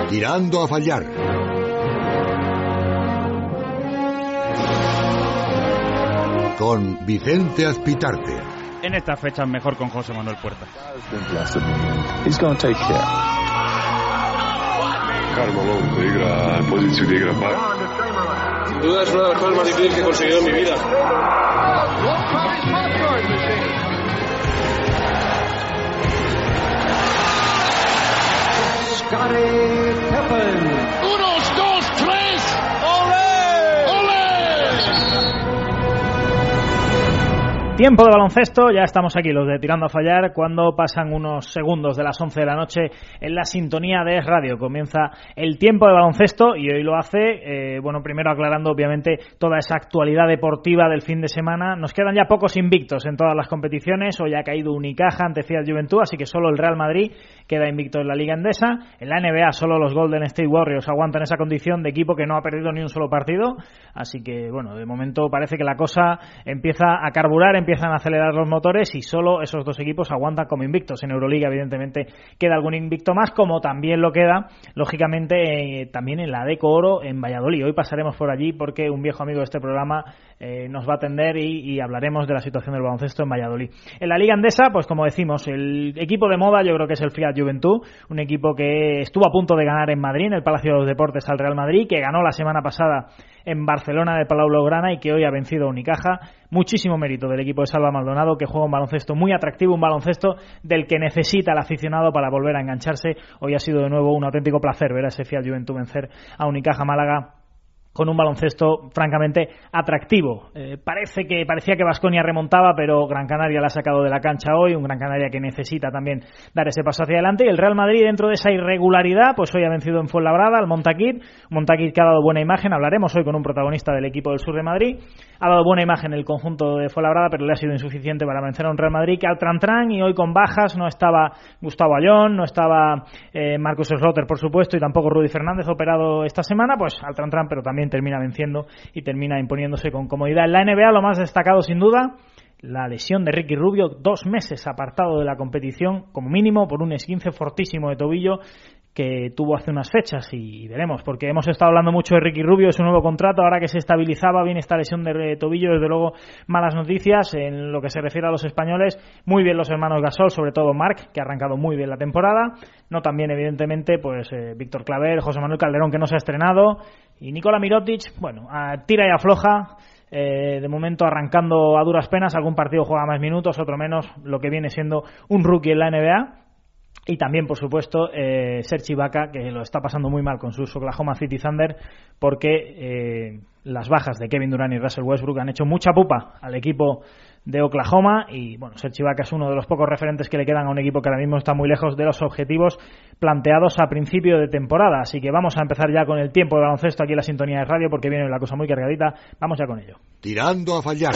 Tirando a fallar. Con Vicente Azpitarte. En estas fechas mejor con José Manuel Puerta. Carmelo peligra en posición de gran par. Sin duda es una de las cosas más difíciles que he conseguido en mi vida. Scottie Pippen. 1, 2, 3. ¡Olé! ¡Olé! Tiempo de baloncesto, ya estamos aquí los de Tirando a Fallar cuando pasan unos segundos de las 11 de la noche en la sintonía de Es Radio. Comienza el tiempo de baloncesto y hoy lo hace, primero aclarando obviamente toda esa actualidad deportiva del fin de semana. Nos quedan ya pocos invictos en todas las competiciones, hoy ha caído Unicaja ante Fiat Juventud, así que solo el Real Madrid queda invicto en la Liga Endesa. En la NBA solo los Golden State Warriors aguantan esa condición de equipo que no ha perdido ni un solo partido, así que bueno, de momento parece que la cosa empieza a carburar, empiezan a acelerar los motores y solo esos dos equipos aguantan como invictos. En Euroliga evidentemente queda algún invicto más, como también lo queda lógicamente también en la Deco Oro en Valladolid. Hoy pasaremos por allí porque un viejo amigo de este programa nos va a atender y hablaremos de la situación del baloncesto en Valladolid. En la Liga Endesa, pues como decimos, el equipo de moda yo creo que es el Fiat Juventud, un equipo que estuvo a punto de ganar en Madrid, en el Palacio de los Deportes al Real Madrid, que ganó la semana pasada en Barcelona de Palau Blaugrana y que hoy ha vencido a Unicaja. Muchísimo mérito del equipo de Salva Maldonado, que juega un baloncesto muy atractivo, un baloncesto del que necesita el aficionado para volver a engancharse. Hoy ha sido de nuevo un auténtico placer ver a ese Fiat Juventud vencer a Unicaja Málaga con un baloncesto francamente atractivo. Parecía que Baskonia remontaba, pero Gran Canaria la ha sacado de la cancha hoy, un Gran Canaria que necesita también dar ese paso hacia adelante, y el Real Madrid, dentro de esa irregularidad, pues hoy ha vencido en Fuenlabrada al Montaquit que ha dado buena imagen. Hablaremos hoy con un protagonista del equipo del sur de Madrid. Ha dado buena imagen el conjunto de Fuenlabrada, pero le ha sido insuficiente para vencer a un Real Madrid que al tran-tran, y hoy con bajas, no estaba Gustavo Ayón, no estaba Marcus Schroeder, por supuesto, y tampoco Rudy Fernández, operado esta semana, pues al tran-tran, pero también termina venciendo y termina imponiéndose con comodidad. En la NBA lo más destacado sin duda, la lesión de Ricky Rubio, 2 meses apartado de la competición como mínimo por un esguince fortísimo de tobillo que tuvo hace unas fechas, y veremos, porque hemos estado hablando mucho de Ricky Rubio, de su nuevo contrato, ahora que se estabilizaba bien esta lesión de tobillo. Desde luego malas noticias en lo que se refiere a los españoles. Muy bien los hermanos Gasol, sobre todo Marc, que ha arrancado muy bien la temporada, no tan bien evidentemente pues Víctor Claver, José Manuel Calderón, que no se ha estrenado, y Nikola Mirotic, bueno, tira y afloja. De momento arrancando a duras penas, algún partido juega más minutos, otro menos, lo que viene siendo un rookie en la NBA. Y también, por supuesto, Serge Ibaka, que lo está pasando muy mal con sus Oklahoma City Thunder, porque las bajas de Kevin Durant y Russell Westbrook han hecho mucha pupa al equipo de Oklahoma. Y bueno, Serge Ibaka es uno de los pocos referentes que le quedan a un equipo que ahora mismo está muy lejos de los objetivos planteados a principio de temporada. Así que vamos a empezar ya con el tiempo de baloncesto aquí en la sintonía de radio, porque viene la cosa muy cargadita. Vamos ya con ello. Tirando a fallar.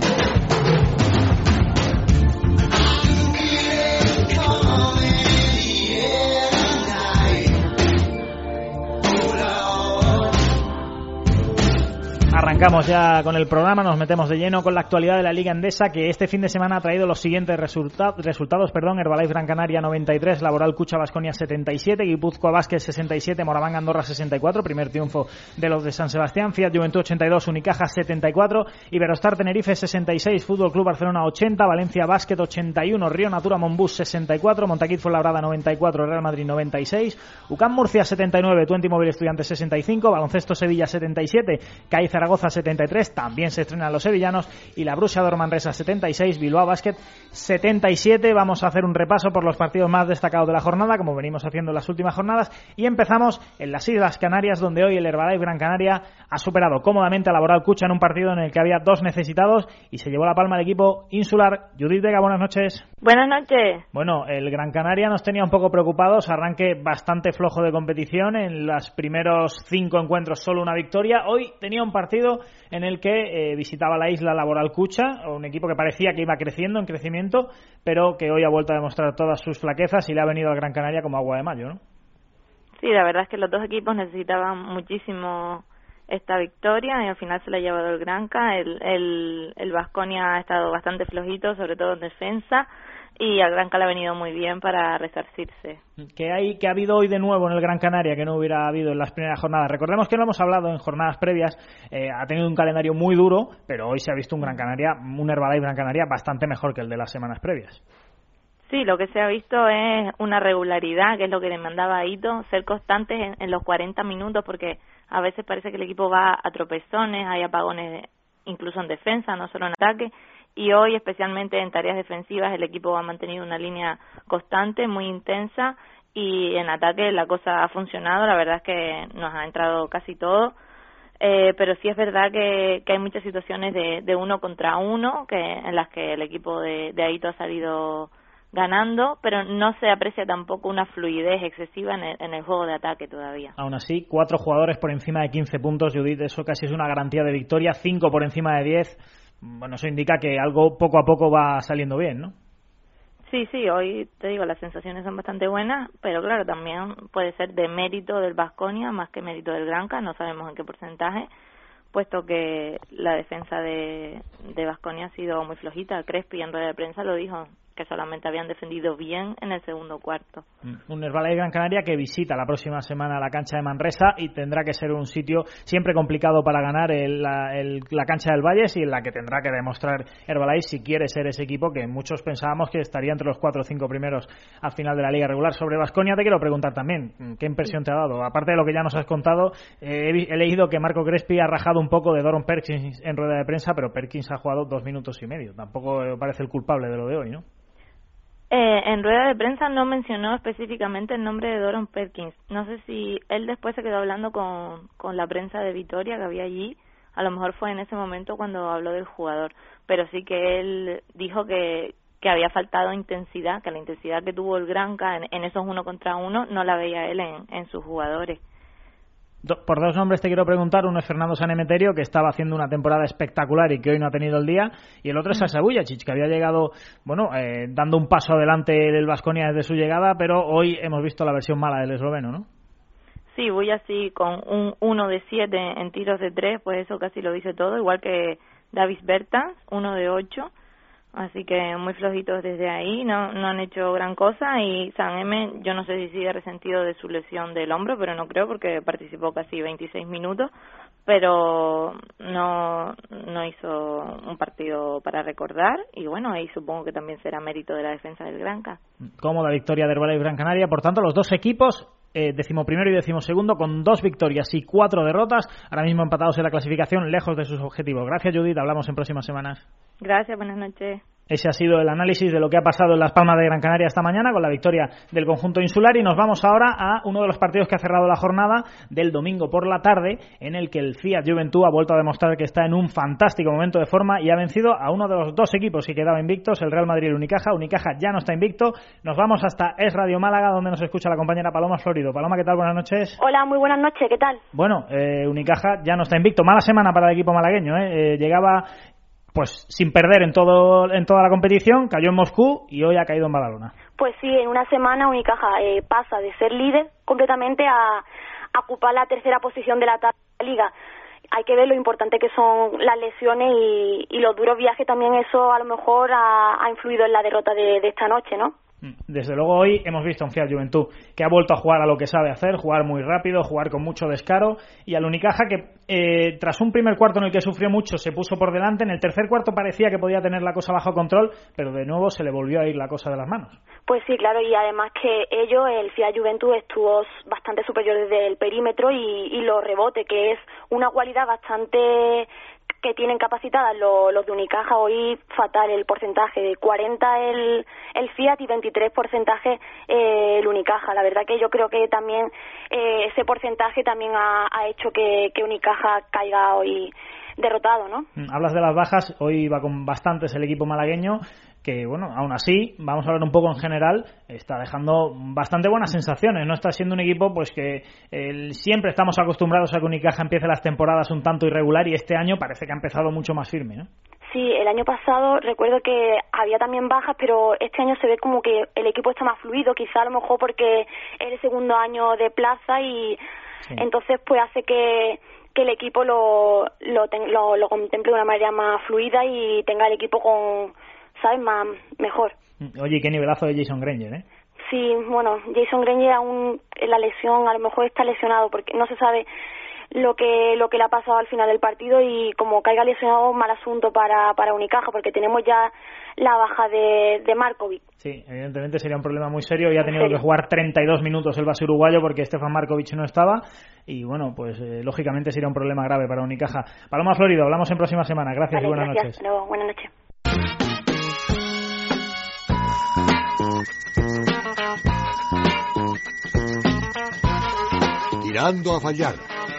Arrancamos ya con el programa, nos metemos de lleno con la actualidad de la Liga Endesa, que este fin de semana ha traído los siguientes resultados. Herbalife Gran Canaria 93, Laboral Cucha Baskonia 77, Guipúzcoa Vázquez 67, Moraván Andorra 64, primer triunfo de los de San Sebastián, Fiat Juventud 82, Unicaja 74, Iberostar Tenerife 66, Fútbol Club Barcelona 80, Valencia Básquet 81, Río Natura Monbús 64, Montaquit Fuenlabrada 94, Real Madrid 96, UCAM Murcia 79, Twente Móvil Estudiantes 65, Baloncesto Sevilla 77, CAI Zaragoza 73, también se estrenan los sevillanos, y la Borussia Dortmund Manresa 76, Bilbao Basket 77. Vamos a hacer un repaso por los partidos más destacados de la jornada, como venimos haciendo en las últimas jornadas, y empezamos en las Islas Canarias, donde hoy el Herbalife Gran Canaria ha superado cómodamente a Laboral Cucha en un partido en el que había 2 necesitados y se llevó la palma el equipo insular. Judith Vega, buenas noches. Buenas noches. Bueno, el Gran Canaria nos tenía un poco preocupados, arranque bastante flojo de competición, en los primeros 5 encuentros solo una victoria. Hoy tenía un partido en el que visitaba la isla Laboral Cucha, un equipo que parecía que iba creciendo, en crecimiento, pero que hoy ha vuelto a demostrar todas sus flaquezas y le ha venido al Gran Canaria como agua de mayo, ¿no? Sí, la verdad es que los dos equipos necesitaban muchísimo esta victoria y al final se la ha llevado el Granca. El Baskonia ha estado bastante flojito, sobre todo en defensa. y al Granca le ha venido muy bien para resarcirse. ¿Qué ha habido hoy de nuevo en el Gran Canaria que no hubiera habido en las primeras jornadas? Recordemos que lo hemos hablado en jornadas previas, ha tenido un calendario muy duro, pero hoy se ha visto un Herbalife Gran Canaria bastante mejor que el de las semanas previas. Sí, lo que se ha visto es una regularidad, que es lo que demandaba Aito, ser constantes en los 40 minutos, porque a veces parece que el equipo va a tropezones, hay apagones incluso en defensa, no solo en ataque, y hoy, especialmente en tareas defensivas, el equipo ha mantenido una línea constante, muy intensa, y en ataque la cosa ha funcionado. La verdad es que nos ha entrado casi todo, pero sí es verdad que hay muchas situaciones de 1 contra 1 en las que el equipo de Aito ha salido ganando, pero no se aprecia tampoco una fluidez excesiva en el juego de ataque todavía. Aún así, 4 jugadores por encima de 15 puntos, Judith, eso casi es una garantía de victoria, 5 por encima de 10. Bueno, eso indica que algo poco a poco va saliendo bien, ¿no? Sí, hoy te digo, las sensaciones son bastante buenas, pero claro, también puede ser de mérito del Baskonia más que mérito del Granca, no sabemos en qué porcentaje, puesto que la defensa de Baskonia ha sido muy flojita. Crespi en rueda de prensa lo dijo, que solamente habían defendido bien en el segundo cuarto. Un Herbalife Gran Canaria que visita la próxima semana la cancha de Manresa y tendrá que ser un sitio siempre complicado para ganar la cancha del Valles, y en la que tendrá que demostrar Herbalife si quiere ser ese equipo que muchos pensábamos que estaría entre los 4 o 5 primeros al final de la liga regular. Sobre Baskonia te quiero preguntar también, ¿qué impresión te ha dado? Aparte de lo que ya nos has contado, he leído que Marco Crespi ha rajado un poco de Doron Perkins en rueda de prensa, pero Perkins ha jugado 2 minutos y medio. Tampoco parece el culpable de lo de hoy, ¿no? En rueda de prensa no mencionó específicamente el nombre de Doron Perkins. No sé si él después se quedó hablando con la prensa de Vitoria que había allí. A lo mejor fue en ese momento cuando habló del jugador. Pero sí que él dijo que había faltado intensidad, que la intensidad que tuvo el Granca en esos 1 contra 1 no la veía él en sus jugadores. Por 2 nombres te quiero preguntar. Uno es Fernando Sanemeterio, que estaba haciendo una temporada espectacular y que hoy no ha tenido el día, y el otro es Sasha Vujacic, que había llegado, dando un paso adelante del Baskonia desde su llegada, pero hoy hemos visto la versión mala del esloveno, ¿no? Sí, Vujacic con un 1 de 7 en tiros de 3, pues eso casi lo dice todo, igual que Davis Bertans, 1 de 8, así que muy flojitos desde ahí, no han hecho gran cosa. Y San M, yo no sé si sigue resentido de su lesión del hombro, pero no creo, porque participó casi 26 minutos, pero no hizo un partido para recordar, y bueno, ahí supongo que también será mérito de la defensa del Granca. Cómoda victoria de Herbalife Gran Canaria, por tanto los dos equipos 11º y 12º con 2 victorias y 4 derrotas, ahora mismo empatados en la clasificación, lejos de sus objetivos. Gracias, Judith, hablamos en próximas semanas. Gracias, buenas noches. Ese ha sido el análisis de lo que ha pasado en Las Palmas de Gran Canaria esta mañana con la victoria del conjunto insular, y nos vamos ahora a uno de los partidos que ha cerrado la jornada del domingo por la tarde, en el que el Fiat Juventud ha vuelto a demostrar que está en un fantástico momento de forma y ha vencido a uno de los 2 equipos que quedaban invictos, el Real Madrid y el Unicaja. Unicaja ya no está invicto. Nos vamos hasta Es Radio Málaga, donde nos escucha la compañera Paloma Florido. Paloma, ¿qué tal? Buenas noches. Hola, muy buenas noches, ¿qué tal? Bueno, Unicaja ya no está invicto. Mala semana para el equipo malagueño, llegaba pues sin perder en toda la competición, cayó en Moscú y hoy ha caído en Badalona. Pues sí, en una semana Unicaja pasa de ser líder completamente a ocupar la 3ª posición de la liga. Hay que ver lo importante que son las lesiones y los duros viajes, también eso a lo mejor ha influido en la derrota de esta noche, ¿no? Desde luego hoy hemos visto a un Fiat Juventud que ha vuelto a jugar a lo que sabe hacer, jugar muy rápido, jugar con mucho descaro, y al Unicaja que tras un primer cuarto en el que sufrió mucho se puso por delante. En el tercer cuarto parecía que podía tener la cosa bajo control, pero de nuevo se le volvió a ir la cosa de las manos. Pues sí, claro, y además que el Fiat Juventud estuvo bastante superior desde el perímetro y los rebotes, que es una cualidad bastante que tienen capacitadas los de Unicaja. Hoy fatal el porcentaje, de 40 el Fiat y 23% el Unicaja. La verdad que yo creo que también ese porcentaje también ha hecho que Unicaja caiga hoy derrotado, ¿no? Hablas de las bajas, hoy va con bastantes el equipo malagueño, que bueno, aún así, vamos a hablar un poco en general, está dejando bastante buenas sensaciones. No está siendo un equipo pues que siempre estamos acostumbrados a que Unicaja empiece las temporadas un tanto irregular, y este año parece que ha empezado mucho más firme, ¿no? Sí, el año pasado recuerdo que había también bajas, pero este año se ve como que el equipo está más fluido, quizá a lo mejor porque es el segundo año de plaza y sí. Entonces pues hace que el equipo lo contemple de una manera más fluida y tenga el equipo con, ¿sabes?, mejor. Oye, qué nivelazo de Jason Granger, ¿eh? Sí, bueno, Jason Granger aún la lesión, a lo mejor está lesionado porque no se sabe lo que le ha pasado al final del partido, y como caiga lesionado, mal asunto para Unicaja, porque tenemos ya la baja de Markovic. Sí, evidentemente sería un problema muy serio, y ha tenido que jugar 32 minutos el base uruguayo porque Stefan Markovic no estaba, y bueno, pues lógicamente sería un problema grave para Unicaja. Paloma Florido, hablamos en próxima semana. Gracias, vale, y buenas gracias. noches. Luego, buenas noches. Tirando a fallar.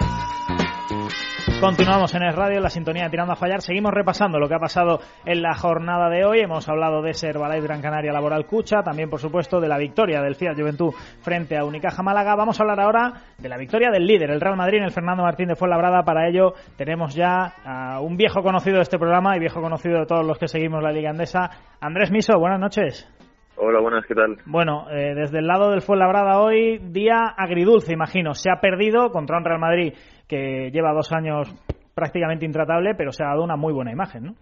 Continuamos en el radio, en la sintonía de Tirando a Fallar. Seguimos repasando lo que ha pasado en la jornada de hoy. Hemos hablado de ese Herbalife Gran Canaria Laboral Cucha, también por supuesto de la victoria del Fiat Juventud frente a Unicaja Málaga. Vamos a hablar ahora de la victoria del líder, el Real Madrid, en el Fernando Martín de Fuenlabrada. Para ello tenemos ya a un viejo conocido de este programa y viejo conocido de todos los que seguimos la Liga Endesa, Andrés Miso. Buenas noches. Hola, buenas, ¿qué tal? Bueno, desde el lado del Fuenlabrada hoy, día agridulce, imagino. Se ha perdido contra un Real Madrid que lleva 2 años prácticamente intratable, pero se ha dado una muy buena imagen, ¿no?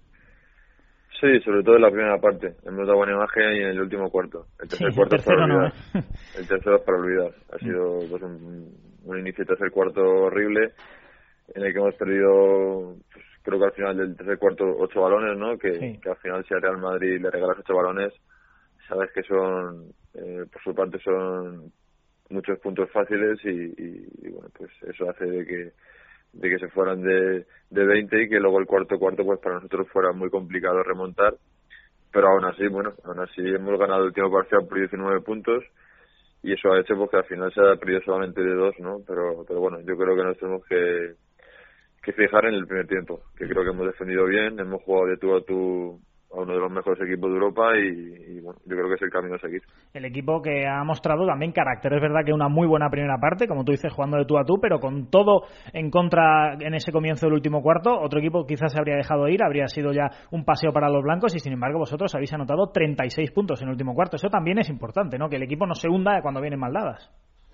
Sí, sobre todo en la primera parte. Hemos dado buena imagen, y en el último cuarto. El tercer cuarto es para olvidar. El tercero es para olvidar. Ha sido pues, un inicio de tercer cuarto horrible, en el que hemos perdido, pues, creo que al final del tercer cuarto 8 balones, ¿no? Que al final, si al Real Madrid le regalas 8 balones, sabes que son, por su parte, son muchos puntos fáciles, y bueno, pues eso hace de que se fueran de 20, y que luego el cuarto pues para nosotros fuera muy complicado remontar. Pero aún así hemos ganado el último parcial por 19 puntos, y eso ha hecho pues que al final se ha perdido solamente de 2, ¿no? Pero bueno, yo creo que nos tenemos que fijar en el primer tiempo, que creo que hemos defendido bien, hemos jugado de tú a tú a uno de los mejores equipos de Europa, y bueno, yo creo que es el camino a seguir. El equipo que ha mostrado también carácter. Es verdad que una muy buena primera parte, como tú dices, jugando de tú a tú, pero con todo en contra en ese comienzo del último cuarto. Otro equipo quizás se habría dejado ir, habría sido ya un paseo para los blancos, y sin embargo vosotros habéis anotado 36 puntos en el último cuarto. Eso también es importante, ¿no? Que el equipo no se hunda cuando vienen mal dadas.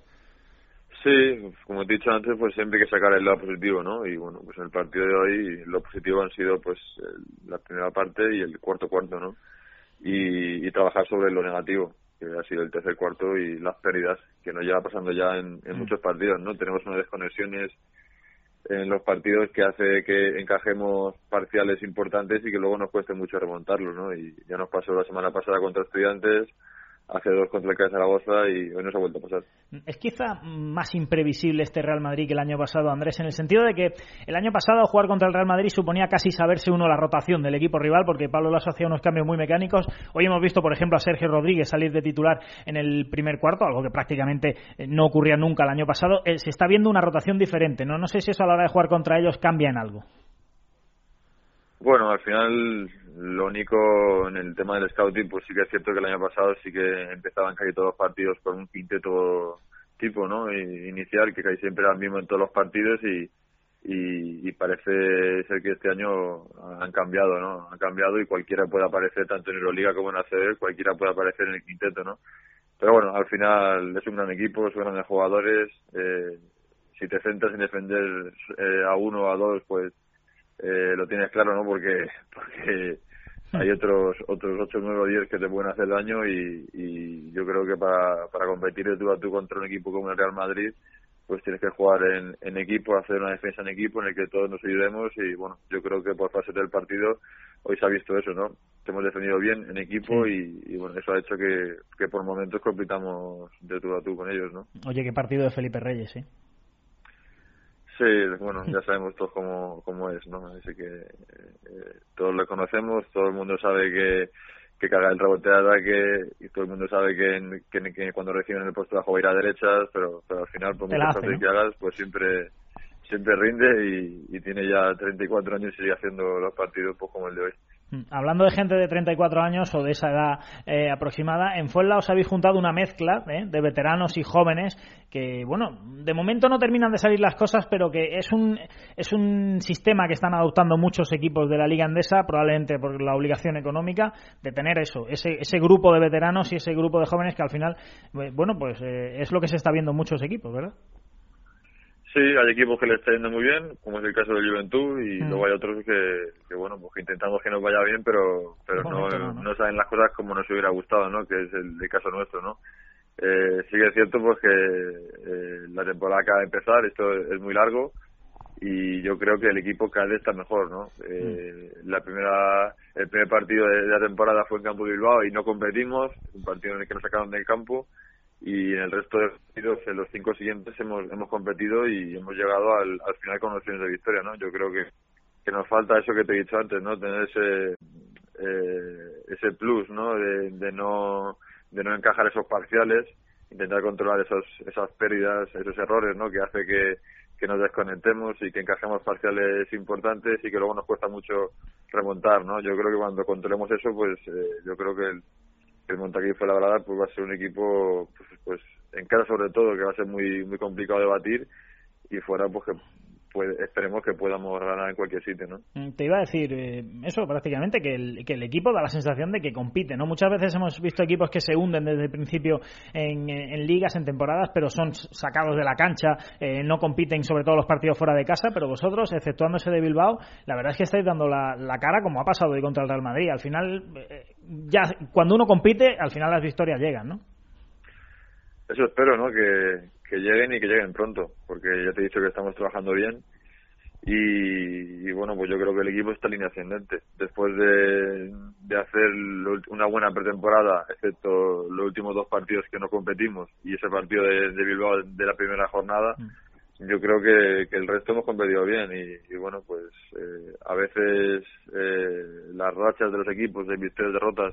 Sí, como he dicho antes, pues siempre hay que sacar el lado positivo, ¿no? Y bueno, pues en el partido de hoy lo positivo han sido pues la primera parte y el cuarto, ¿no? Y trabajar sobre lo negativo, que ha sido el tercer cuarto y las pérdidas, que nos lleva pasando ya en muchos partidos, ¿no? Tenemos unas desconexiones en los partidos que hace que encajemos parciales importantes y que luego nos cueste mucho remontarlos, ¿no? Y ya nos pasó la semana pasada contra Estudiantes, hace 2 contra el CAE Zaragoza, y hoy nos ha vuelto a pasar. Es quizá más imprevisible este Real Madrid que el año pasado, Andrés, en el sentido de que el año pasado jugar contra el Real Madrid suponía casi saberse uno la rotación del equipo rival, porque Pablo Laso hacía unos cambios muy mecánicos. Hoy hemos visto, por ejemplo, a Sergio Rodríguez salir de titular en el primer cuarto, algo que prácticamente no ocurría nunca el año pasado. Se está viendo una rotación diferente, ¿no? No sé si eso a la hora de jugar contra ellos cambia en algo. Bueno, al final lo único en el tema del scouting, pues sí que es cierto que el año pasado sí que empezaban casi todos los partidos con un quinteto tipo, ¿no? Inicial, que casi siempre era el mismo en todos los partidos, y parece ser que este año han cambiado, ¿no? Han cambiado, y cualquiera puede aparecer, tanto en Euroliga como en ACB, cualquiera puede aparecer en el quinteto, ¿no? Pero bueno, al final es un gran equipo, son grandes jugadores. Si te centras en defender a uno o a dos, pues lo tienes claro, ¿no? Porque hay otros 8, 9 o 10 que te pueden hacer daño, y yo creo que para competir de tú a tú contra un equipo como el Real Madrid, pues tienes que jugar en equipo, hacer una defensa en equipo en el que todos nos ayudemos, y bueno, yo creo que por fase del partido hoy se ha visto eso, ¿no? Que hemos defendido bien en equipo, sí. y bueno, eso ha hecho que por momentos compitamos de tú a tú con ellos, ¿no? Oye, qué partido de Felipe Reyes, ¿eh? Sí, bueno, ya sabemos todos cómo es, ¿no? Así que todos lo conocemos, todo el mundo sabe que caga el rebote de ataque, y todo el mundo sabe que cuando reciben el puesto bajo va a ir a derechas, pero al final, por mucho fácil que hagas, pues siempre rinde, y tiene ya 34 años y sigue haciendo los partidos pues como el de hoy. Hablando de gente de 34 años o de esa edad aproximada, en Fuenla os habéis juntado una mezcla de veteranos y jóvenes que, bueno, de momento no terminan de salir las cosas, pero que es un sistema que están adoptando muchos equipos de la Liga Endesa, probablemente por la obligación económica, de tener ese grupo de veteranos y ese grupo de jóvenes que al final, bueno, pues es lo que se está viendo en muchos equipos, ¿verdad? Sí, hay equipos que le está yendo muy bien, como es el caso del Juventud, y luego hay otros que bueno, pues que intentamos que nos vaya bien, pero no saben las cosas como nos hubiera gustado, ¿no? Que es el caso nuestro, ¿no? Sí que es cierto pues que la temporada acaba de empezar, esto es muy largo, y yo creo que el equipo cada vez está mejor, ¿no? El primer partido de la temporada fue en Campo Bilbao y no competimos, un partido en el que nos sacaron del campo, y en el resto de partidos, en los 5 siguientes hemos competido y hemos llegado al final con opciones de victoria, ¿no? Yo creo que nos falta eso que te he dicho antes, ¿no? Tener ese plus, ¿no? De no encajar esos parciales, intentar controlar esas pérdidas, esos errores, ¿no? Que hace que nos desconectemos y que encajemos parciales importantes y que luego nos cuesta mucho remontar, ¿no? Yo creo que cuando controlemos eso, pues yo creo que el Montaquí Fuenlabrada pues va a ser un equipo pues en casa sobre todo que va a ser muy muy complicado de batir, y fuera pues que esperemos que podamos ganar en cualquier sitio, ¿no? Te iba a decir eso prácticamente, que el equipo da la sensación de que compite, ¿no? Muchas veces hemos visto equipos que se hunden desde el principio en ligas, en temporadas, pero son sacados de la cancha, no compiten sobre todo los partidos fuera de casa, pero vosotros, exceptuando ese de Bilbao, la verdad es que estáis dando la cara, como ha pasado hoy contra el Real Madrid. Al final, ya cuando uno compite, al final las victorias llegan, ¿no? Eso espero, ¿no? Que lleguen y que lleguen pronto, porque ya te he dicho que estamos trabajando bien y bueno, pues yo creo que el equipo está en línea ascendente. Después de hacer una buena pretemporada, excepto los últimos 2 partidos que no competimos y ese partido de Bilbao de la primera jornada, yo creo que el resto hemos competido bien y bueno, pues a veces las rachas de los equipos de victorias y derrotas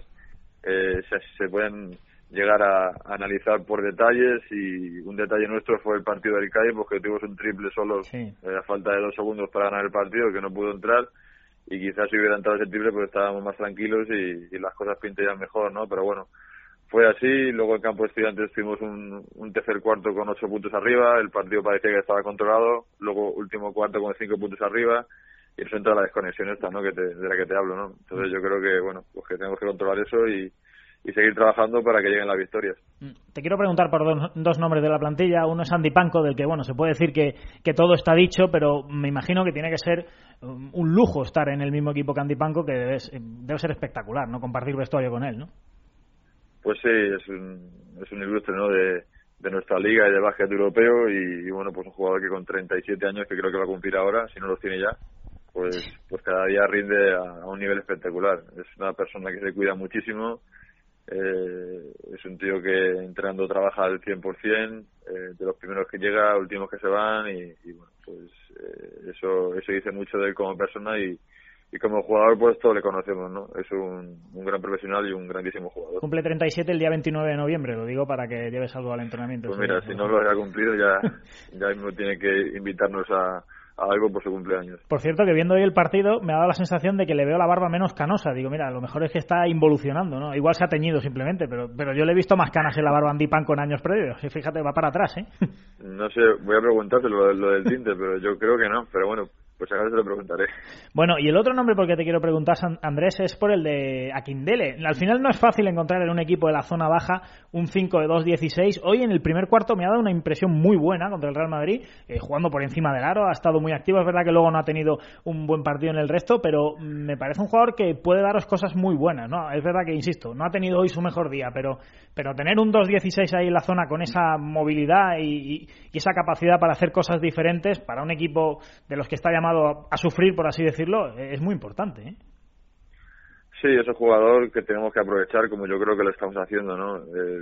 se pueden llegar a analizar por detalles, y un detalle nuestro fue el partido del Cádiz, porque tuvimos un triple solo a falta de 2 segundos para ganar el partido, que no pudo entrar, y quizás si hubiera entrado ese triple pues estábamos más tranquilos y las cosas pintarían mejor, ¿no? Pero bueno, fue así. Luego en campo de Estudiantes tuvimos un tercer cuarto con 8 puntos arriba, el partido parecía que estaba controlado, luego último cuarto con 5 puntos arriba, y eso entra la desconexión esta, ¿no? De la que te hablo, ¿no? Entonces yo creo que, bueno, pues que tenemos que controlar eso y seguir trabajando para que lleguen las victorias. Te quiero preguntar por dos nombres de la plantilla. Uno es Andy Panko, del que bueno, se puede decir que todo está dicho, pero me imagino que tiene que ser un lujo estar en el mismo equipo que Andy Panko, que debe ser espectacular, ¿no? Compartir vestuario con él, ¿no? Pues sí, es un ilustre, ¿no? de nuestra liga y de básquet europeo, y bueno, pues un jugador que con 37 años, que creo que va a cumplir ahora, si no los tiene ya, pues cada día rinde a un nivel espectacular. Es una persona que se cuida muchísimo. Es un tío que entrenando trabaja al 100%, de los primeros que llega, últimos que se van, y bueno, pues eso dice mucho de él como persona, y como jugador pues todos le conocemos, ¿no? Es un gran profesional y un grandísimo jugador. Cumple 37 el día 29 de noviembre, lo digo para que lleves algo al entrenamiento. Pues mira, si no lo haya cumplido ya mismo tiene que invitarnos a algo por su cumpleaños. Por cierto, que viendo hoy el partido me ha dado la sensación de que le veo la barba menos canosa. Digo, mira, a lo mejor es que está involucionando, ¿no? Igual se ha teñido simplemente, pero yo le he visto más canas en la barba a Andy Panko en años previos. Y fíjate, va para atrás, ¿eh? No sé, voy a preguntarte lo del tinte, pero yo creo que no. Pero bueno, pues a veces se lo preguntaré. Bueno, y el otro nombre por que te quiero preguntar, Andrés, es por el de Akindele. Al final no es fácil encontrar en un equipo de la zona baja un 5 de 2-16. Hoy en el primer cuarto me ha dado una impresión muy buena contra el Real Madrid, jugando por encima del aro, ha estado muy activo. Es verdad que luego no ha tenido un buen partido en el resto, pero me parece un jugador que puede daros cosas muy buenas, ¿no? Es verdad que, insisto, no ha tenido hoy su mejor día, pero tener un 2-16 ahí en la zona con esa movilidad y esa capacidad para hacer cosas diferentes para un equipo de los que está llamado a sufrir, por así decirlo, es muy importante, ¿eh? Sí, es un jugador que tenemos que aprovechar, como yo creo que lo estamos haciendo, ¿no?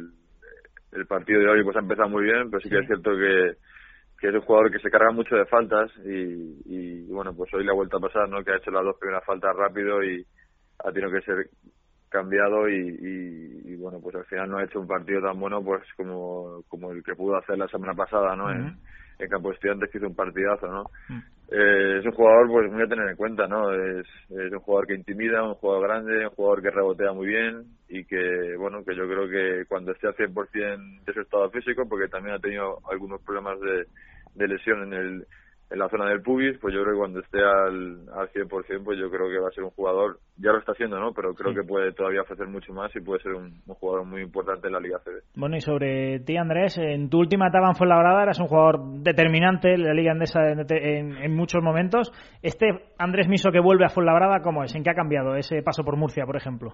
El partido de hoy pues ha empezado muy bien, pero sí que es cierto que es un jugador que se carga mucho de faltas y bueno, pues hoy le ha vuelto a pasar, ¿no? Que ha hecho las 2 primeras faltas rápido y ha tenido que ser cambiado y bueno, pues al final no ha hecho un partido tan bueno pues como el que pudo hacer la semana pasada, ¿no? En Campo de Estudiantes, que hizo un partidazo, ¿no? Es un jugador pues muy a tener en cuenta, ¿no? Es un jugador que intimida, un jugador grande, un jugador que rebotea muy bien y que, bueno, que yo creo que cuando esté al 100% de su estado físico, porque también ha tenido algunos problemas de lesión en la zona del pubis, pues yo creo que cuando esté al 100%, pues yo creo que va a ser un jugador, ya lo está haciendo, ¿no? Pero creo que puede todavía ofrecer mucho más y puede ser un jugador muy importante en la Liga ACB. Bueno, y sobre ti, Andrés, en tu última etapa en Fuenlabrada eras un jugador determinante en la Liga Endesa en muchos momentos. Este Andrés Miso que vuelve a Fuenlabrada, ¿cómo es? ¿En qué ha cambiado ese paso por Murcia, por ejemplo?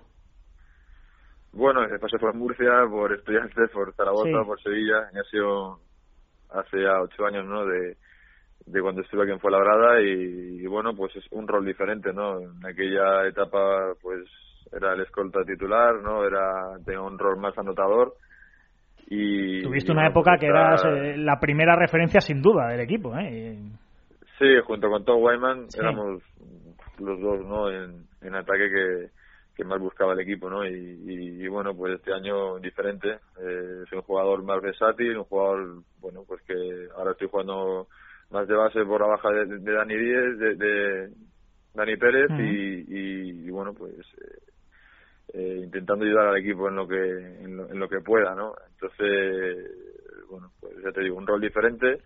Bueno, ese paso por Murcia, por Estudiantes, por Zaragoza, por Sevilla, ha sido hace ya 8 años, ¿no? De cuando estuve aquí en Fuenlabrada y bueno, pues es un rol diferente, ¿no? En aquella etapa, pues era el escolta titular, ¿no? Tenía un rol más anotador y... Tuviste una época que eras la primera referencia sin duda del equipo, ¿eh? Sí, junto con Tom Wyman éramos los dos, ¿no? En ataque que más buscaba el equipo, ¿no? Y bueno, pues este año diferente, es un jugador más versátil, un jugador, bueno, pues que ahora estoy jugando más de base por la baja de Dani Díez, de Dani Pérez y bueno, pues intentando ayudar al equipo en lo que pueda, ¿no? Entonces, bueno, pues ya te digo, un rol diferente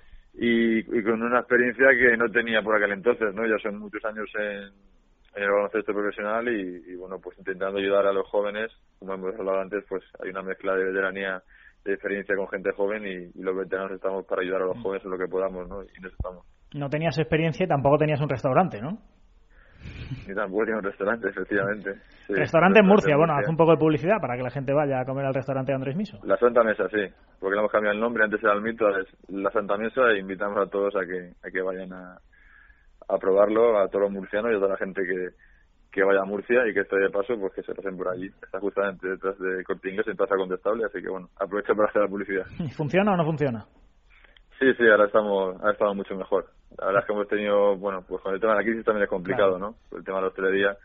y con una experiencia que no tenía por aquel entonces, ¿no? Ya son muchos años en el baloncesto profesional y bueno, pues intentando ayudar a los jóvenes, como hemos hablado antes, pues hay una mezcla de veteranía, de experiencia con gente joven y los veteranos estamos para ayudar a los jóvenes en lo que podamos, ¿no? Y en eso estamos. No tenías experiencia y tampoco tenías un restaurante, ¿no? Ni tampoco tenía un restaurante, efectivamente. Sí, restaurante en Murcia, bueno, haz un poco de publicidad para que la gente vaya a comer al restaurante de Andrés Miso. La Santa Mesa, sí, porque le hemos cambiado el nombre, antes era el Mito, es la Santa Mesa e invitamos a todos a que vayan a probarlo, a todos los murcianos y a toda la gente que vaya a Murcia y que esté de paso, pues que se pasen por allí. Está justamente detrás de Corte Inglés en Plaza Condestable, así que bueno, aprovecho para hacer la publicidad. ¿Funciona o no funciona? Sí, ahora estamos mucho mejor. La verdad es que hemos tenido, bueno, pues con el tema de la crisis también es complicado, ¿no? El tema de la hostelería,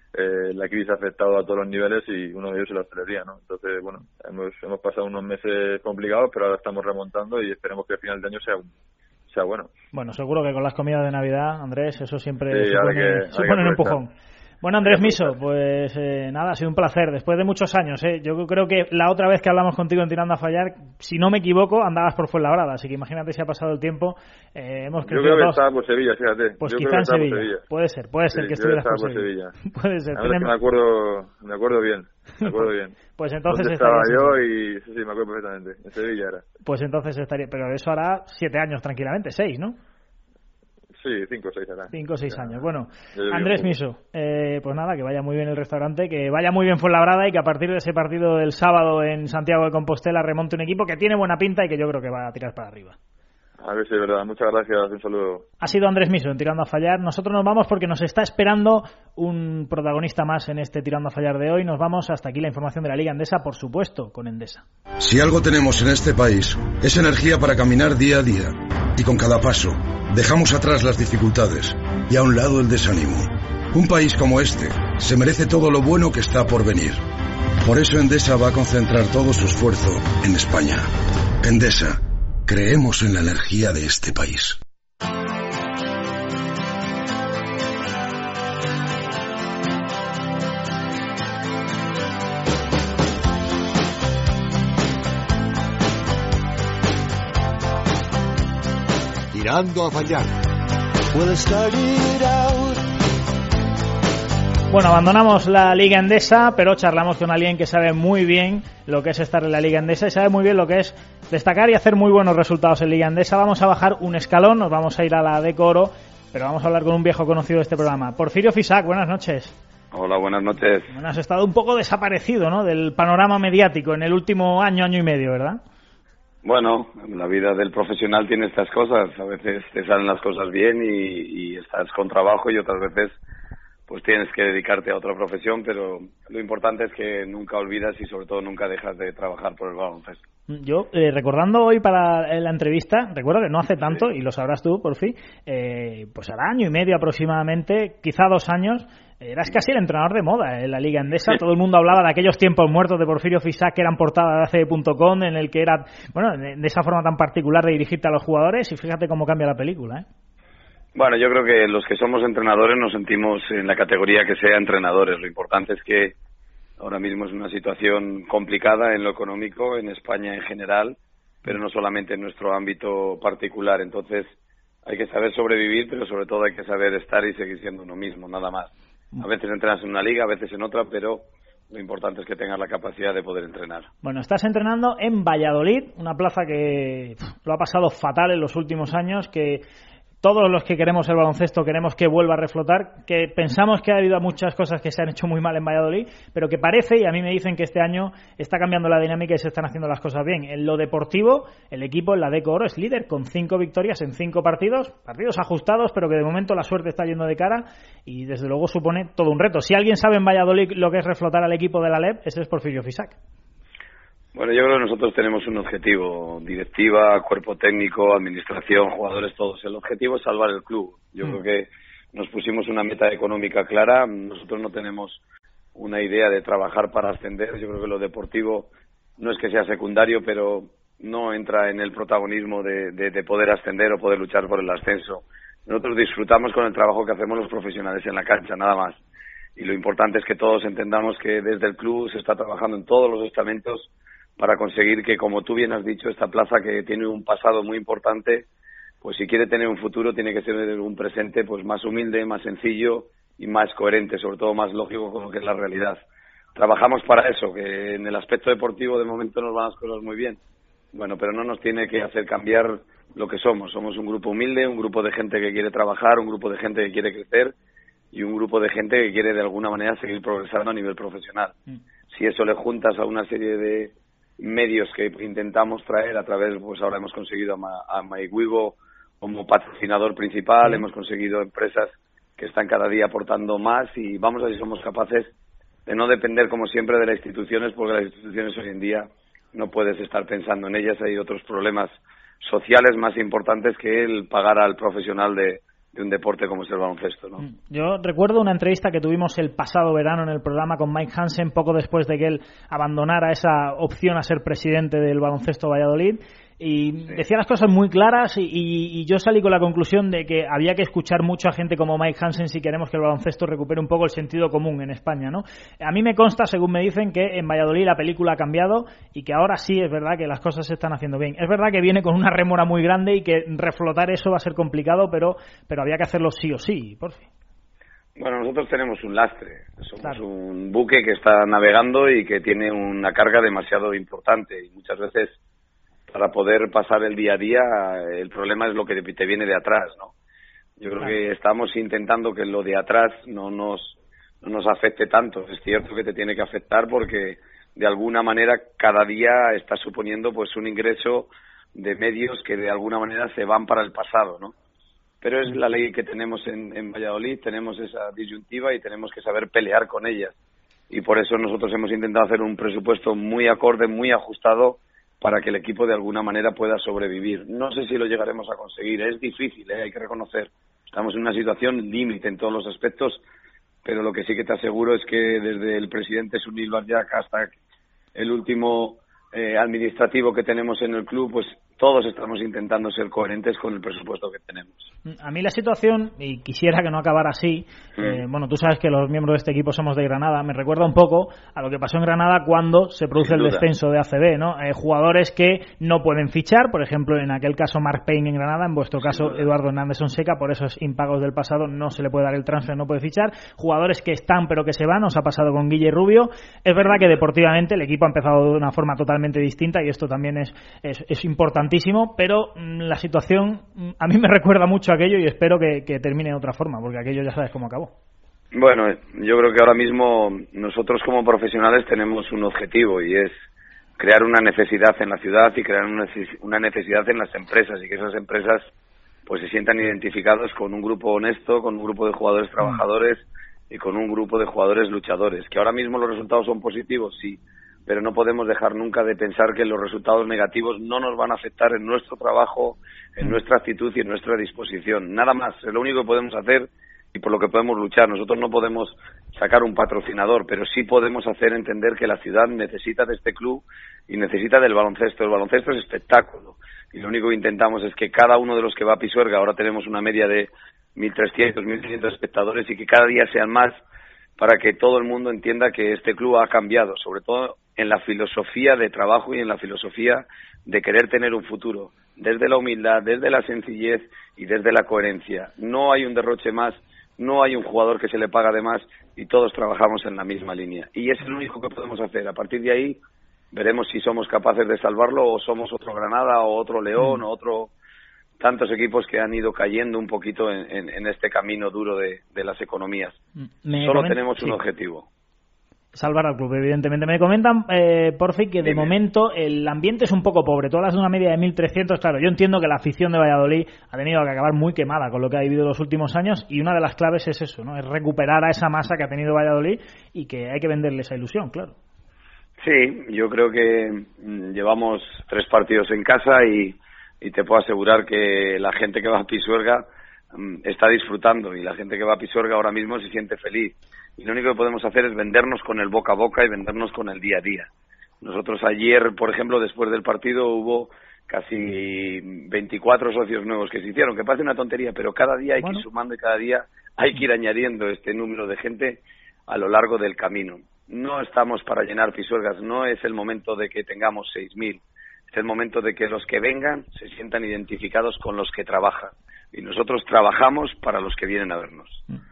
la crisis ha afectado a todos los niveles y uno de ellos es la hostelería, ¿no? Entonces, bueno, hemos pasado unos meses complicados, pero ahora estamos remontando y esperemos que el final de año sea bueno. Bueno, seguro que con las comidas de Navidad, Andrés, eso siempre sí, supone un empujón. Bueno, Andrés Miso, pues nada, ha sido un placer. Después de muchos años, yo creo que la otra vez que hablamos contigo en Tirando a Fallar, si no me equivoco, andabas por Fuenlabrada, así que imagínate si ha pasado el tiempo. Hemos crecido. Yo creo que estaba por Sevilla, fíjate. Pues quizá en Sevilla. Puede ser que estuvieras por Sevilla. Puede ser. Me acuerdo bien. Pues entonces estaba yo y sí, me acuerdo perfectamente. En Sevilla era. Pues entonces estaría, pero eso hará 7 años tranquilamente, 6, ¿no? Sí, 5 o 6 hará. 5 o 6 años. Bueno, Andrés Miso, pues nada, que vaya muy bien el restaurante, que vaya muy bien Fuenlabrada y que a partir de ese partido del sábado en Santiago de Compostela remonte un equipo que tiene buena pinta y que yo creo que va a tirar para arriba. A ver si es verdad. Muchas gracias. Un saludo. Ha sido Andrés Miso en Tirando a Fallar. Nosotros nos vamos porque nos está esperando un protagonista más en este Tirando a Fallar de hoy. Nos vamos hasta aquí la información de la Liga Endesa, por supuesto, con Endesa. Si algo tenemos en este país es energía para caminar día a día. Y con cada paso dejamos atrás las dificultades y a un lado el desánimo. Un país como este se merece todo lo bueno que está por venir. Por eso Endesa va a concentrar todo su esfuerzo en España. Endesa. Creemos en la energía de este país. Tirando a Fallar. Bueno, abandonamos la Liga Endesa, pero charlamos con alguien que sabe muy bien lo que es estar en la Liga Endesa y sabe muy bien lo que es destacar y hacer muy buenos resultados en Liga Endesa. Vamos a bajar un escalón, nos vamos a ir a la Deco Oro, pero vamos a hablar con un viejo conocido de este programa. Porfirio Fisac, buenas noches. Hola, buenas noches. Bueno, has estado un poco desaparecido, ¿no?, del panorama mediático en el último año y medio, ¿verdad? Bueno, la vida del profesional tiene estas cosas. A veces te salen las cosas bien y estás con trabajo y otras veces pues tienes que dedicarte a otra profesión, pero lo importante es que nunca olvidas y sobre todo nunca dejas de trabajar por el baloncesto. Yo, recordando hoy para la entrevista, recuerdo que no hace tanto, y lo sabrás tú, por fin, pues hará año y medio aproximadamente, quizá 2 años, eras casi el entrenador de moda en la Liga Endesa. Todo el mundo hablaba de aquellos tiempos muertos de Porfirio Fisac, que eran portada de ACB.com, en el que era, bueno, de esa forma tan particular de dirigirte a los jugadores, y fíjate cómo cambia la película, ¿eh? Bueno, yo creo que los que somos entrenadores nos sentimos en la categoría que sea entrenadores. Lo importante es que ahora mismo es una situación complicada en lo económico, en España en general, pero no solamente en nuestro ámbito particular. Entonces, hay que saber sobrevivir, pero sobre todo hay que saber estar y seguir siendo uno mismo, nada más. A veces entrenas en una liga, a veces en otra, pero lo importante es que tengas la capacidad de poder entrenar. Bueno, estás entrenando en Valladolid, una plaza que lo ha pasado fatal en los últimos años, que todos los que queremos el baloncesto queremos que vuelva a reflotar, que pensamos que ha habido muchas cosas que se han hecho muy mal en Valladolid, pero que parece, y a mí me dicen que este año está cambiando la dinámica y se están haciendo las cosas bien. En lo deportivo, el equipo en la Deco Oro es líder con 5 victorias en 5 partidos ajustados, pero que de momento la suerte está yendo de cara y desde luego supone todo un reto. Si alguien sabe en Valladolid lo que es reflotar al equipo de la LEP, ese es Porfirio Fisac. Bueno, yo creo que nosotros tenemos un objetivo, directiva, cuerpo técnico, administración, jugadores, todos. El objetivo es salvar el club. Yo creo que nos pusimos una meta económica clara. Nosotros no tenemos una idea de trabajar para ascender. Yo creo que lo deportivo no es que sea secundario, pero no entra en el protagonismo de poder ascender o poder luchar por el ascenso. Nosotros disfrutamos con el trabajo que hacemos los profesionales en la cancha, nada más. Y lo importante es que todos entendamos que desde el club se está trabajando en todos los estamentos para conseguir que, como tú bien has dicho, esta plaza que tiene un pasado muy importante, pues si quiere tener un futuro tiene que ser un presente pues más humilde, más sencillo y más coherente, sobre todo más lógico con lo que es la realidad. Trabajamos para eso, que en el aspecto deportivo de momento nos van las cosas muy bien. Bueno, pero no nos tiene que hacer cambiar lo que somos. Somos un grupo humilde, un grupo de gente que quiere trabajar, un grupo de gente que quiere crecer y un grupo de gente que quiere de alguna manera seguir progresando a nivel profesional. Si eso le juntas a una serie de medios que intentamos traer a través, pues ahora hemos conseguido a MyWigo como patrocinador principal, hemos conseguido empresas que están cada día aportando más y vamos a ver si somos capaces de no depender como siempre de las instituciones, porque las instituciones hoy en día no puedes estar pensando en ellas, hay otros problemas sociales más importantes que el pagar al profesional de un deporte como es el baloncesto, ¿no? Yo recuerdo una entrevista que tuvimos el pasado verano en el programa con Mike Hansen, poco después de que él abandonara esa opción a ser presidente del Baloncesto Valladolid, y decía las cosas muy claras y yo salí con la conclusión de que había que escuchar mucho a gente como Mike Hansen si queremos que el baloncesto recupere un poco el sentido común en España, ¿no? A mí me consta, según me dicen, que en Valladolid la película ha cambiado y que ahora sí es verdad que las cosas se están haciendo bien. Es verdad que viene con una rémora muy grande y que reflotar eso va a ser complicado, pero había que hacerlo sí o sí, por fin. Bueno, nosotros tenemos un lastre, somos un buque que está navegando y que tiene una carga demasiado importante y muchas veces para poder pasar el día a día el problema es lo que te viene de atrás, ¿no? Yo creo que estamos intentando que lo de atrás no nos afecte tanto. Es cierto que te tiene que afectar porque de alguna manera cada día está suponiendo pues un ingreso de medios que de alguna manera se van para el pasado, ¿no? Pero es la ley que tenemos en Valladolid, tenemos esa disyuntiva y tenemos que saber pelear con ellas. Y por eso nosotros hemos intentado hacer un presupuesto muy acorde, muy ajustado, para que el equipo de alguna manera pueda sobrevivir. No sé si lo llegaremos a conseguir, es difícil, hay que reconocer. Estamos en una situación límite en todos los aspectos, pero lo que sí que te aseguro es que desde el presidente Sunil Barjak hasta el último administrativo que tenemos en el club, pues todos estamos intentando ser coherentes con el presupuesto que tenemos. A mí la situación, y quisiera que no acabara así, bueno, tú sabes que los miembros de este equipo somos de Granada, me recuerda un poco a lo que pasó en Granada cuando se produce el descenso de ACB, ¿no? Jugadores que no pueden fichar, por ejemplo, en aquel caso Mark Payne en Granada, en vuestro caso Eduardo Hernández Fonseca, por esos impagos del pasado no se le puede dar el transfer, no puede fichar, jugadores que están pero que se van, nos ha pasado con Guille Rubio. Es verdad que deportivamente el equipo ha empezado de una forma totalmente distinta y esto también es importantísimo, pero la situación a mí me recuerda mucho a aquello y espero que termine de otra forma, porque aquello ya sabes cómo acabó. Bueno, yo creo que ahora mismo nosotros como profesionales tenemos un objetivo y es crear una necesidad en la ciudad y crear una necesidad en las empresas y que esas empresas pues se sientan identificados con un grupo honesto, con un grupo de jugadores trabajadores y con un grupo de jugadores luchadores. Que ahora mismo los resultados son positivos, sí, pero no podemos dejar nunca de pensar que los resultados negativos no nos van a afectar en nuestro trabajo, en nuestra actitud y en nuestra disposición. Nada más, es lo único que podemos hacer y por lo que podemos luchar. Nosotros no podemos sacar un patrocinador, pero sí podemos hacer entender que la ciudad necesita de este club y necesita del baloncesto. El baloncesto es espectáculo y lo único que intentamos es que cada uno de los que va a Pisuerga, ahora tenemos una media de 1.300, 1.500 espectadores y que cada día sean más para que todo el mundo entienda que este club ha cambiado, sobre todo en la filosofía de trabajo y en la filosofía de querer tener un futuro, desde la humildad, desde la sencillez y desde la coherencia. No hay un derroche más, no hay un jugador que se le paga de más y todos trabajamos en la misma línea. Y es lo único que podemos hacer. A partir de ahí veremos si somos capaces de salvarlo o somos otro Granada o otro León o otro... tantos equipos que han ido cayendo un poquito en este camino duro de las economías. Solo tenemos un objetivo. Salvar al club, evidentemente. Me comentan, Porfi, que de momento el ambiente es un poco pobre. Tú hablas de una media de 1.300. Claro, yo entiendo que la afición de Valladolid ha tenido que acabar muy quemada con lo que ha vivido los últimos años, y una de las claves es eso, ¿no? Es recuperar a esa masa que ha tenido Valladolid y que hay que venderle esa ilusión, claro. Sí, yo creo que llevamos 3 partidos en casa y te puedo asegurar que la gente que va a Pisuerga está disfrutando, y la gente que va a Pisuerga ahora mismo se siente feliz. Y lo único que podemos hacer es vendernos con el boca a boca y vendernos con el día a día. Nosotros ayer, por ejemplo, después del partido hubo casi 24 socios nuevos que se hicieron, que parece una tontería, pero cada día hay que ir sumando y cada día hay que ir añadiendo este número de gente a lo largo del camino. No estamos para llenar Pisuergas, no es el momento de que tengamos 6.000. Es el momento de que los que vengan se sientan identificados con los que trabajan. Y nosotros trabajamos para los que vienen a vernos.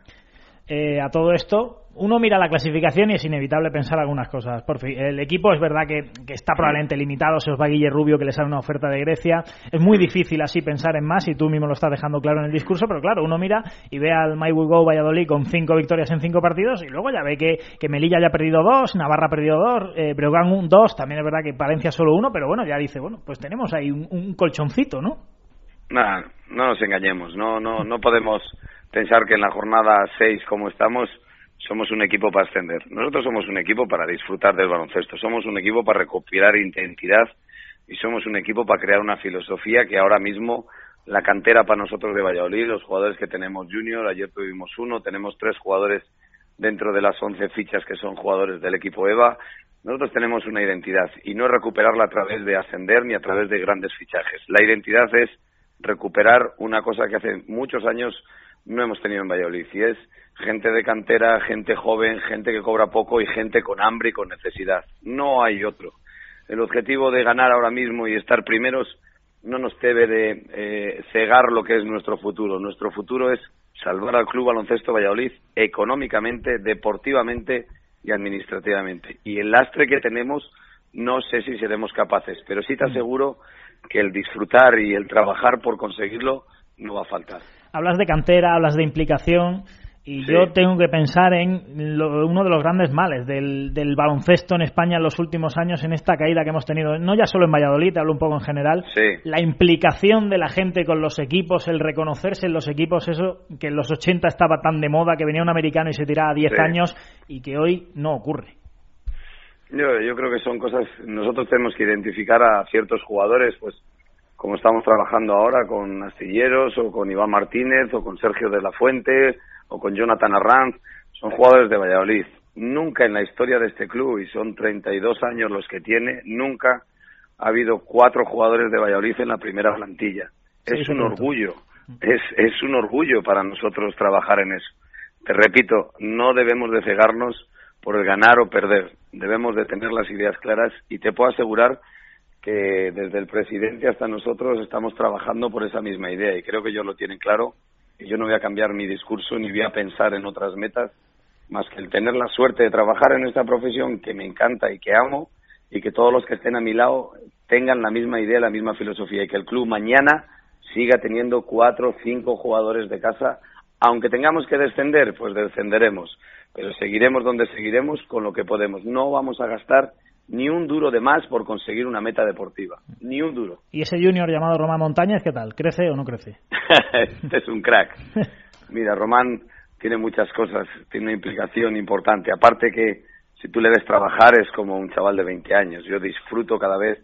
A todo esto, uno mira la clasificación y es inevitable pensar algunas cosas. Por fin, el equipo es verdad que está probablemente limitado. Se os va Guille Rubio, que le sale una oferta de Grecia. Es muy difícil así pensar en más, y tú mismo lo estás dejando claro en el discurso, pero claro, uno mira y ve al My We Go Valladolid con 5 victorias en 5 partidos, y luego ya ve que Melilla ya ha perdido 2, Navarra ha perdido 2, Breogán 2, también es verdad que Palencia solo 1, pero bueno, ya dice, bueno, pues tenemos ahí un colchoncito, ¿no? Nada, no nos engañemos, no podemos pensar que en la jornada 6, como estamos, somos un equipo para ascender. Nosotros somos un equipo para disfrutar del baloncesto, somos un equipo para recuperar identidad y somos un equipo para crear una filosofía que ahora mismo la cantera para nosotros de Valladolid, los jugadores que tenemos junior, ayer tuvimos 1, tenemos 3 jugadores dentro de las 11 fichas que son jugadores del equipo EVA. Nosotros tenemos una identidad y no es recuperarla a través de ascender ni a través de grandes fichajes. La identidad es recuperar una cosa que hace muchos años no hemos tenido en Valladolid, y es gente de cantera, gente joven, gente que cobra poco y gente con hambre y con necesidad. No hay otro. El objetivo de ganar ahora mismo y estar primeros no nos debe de cegar lo que es nuestro futuro. Nuestro futuro es salvar al Club Baloncesto Valladolid económicamente, deportivamente y administrativamente. Y el lastre que tenemos no sé si seremos capaces, pero sí te aseguro que el disfrutar y el trabajar por conseguirlo no va a faltar. Hablas de cantera, hablas de implicación, y sí, yo tengo que pensar en uno de los grandes males del baloncesto en España en los últimos años, en esta caída que hemos tenido, no ya solo en Valladolid, te hablo un poco en general, la implicación de la gente con los equipos, el reconocerse en los equipos, eso que en los 80 estaba tan de moda, que venía un americano y se tiraba 10 años, y que hoy no ocurre. Yo creo que son cosas, nosotros tenemos que identificar a ciertos jugadores, pues como estamos trabajando ahora con Astilleros o con Iván Martínez o con Sergio de la Fuente o con Jonathan Arranz, son jugadores de Valladolid. Nunca en la historia de este club, y son 32 años los que tiene, nunca ha habido 4 jugadores de Valladolid en la primera plantilla. Es un orgullo, es un orgullo para nosotros trabajar en eso. Te repito, no debemos de cegarnos por el ganar o perder, debemos de tener las ideas claras, y te puedo asegurar que desde el presidente hasta nosotros estamos trabajando por esa misma idea, y creo que ellos lo tienen claro, y yo no voy a cambiar mi discurso ni voy a pensar en otras metas más que el tener la suerte de trabajar en esta profesión que me encanta y que amo, y que todos los que estén a mi lado tengan la misma idea, la misma filosofía, y que el club mañana siga teniendo 4 o 5 jugadores de casa. Aunque tengamos que descender, pues descenderemos, pero seguiremos donde seguiremos con lo que podemos. No vamos a gastar ni un duro de más por conseguir una meta deportiva, ni un duro. ¿Y ese junior llamado Román Montañez, qué tal? ¿Crece o no crece? Este es un crack. Mira, Román tiene muchas cosas, tiene una implicación importante. Aparte que si tú le ves trabajar es como un chaval de 20 años. Yo disfruto cada vez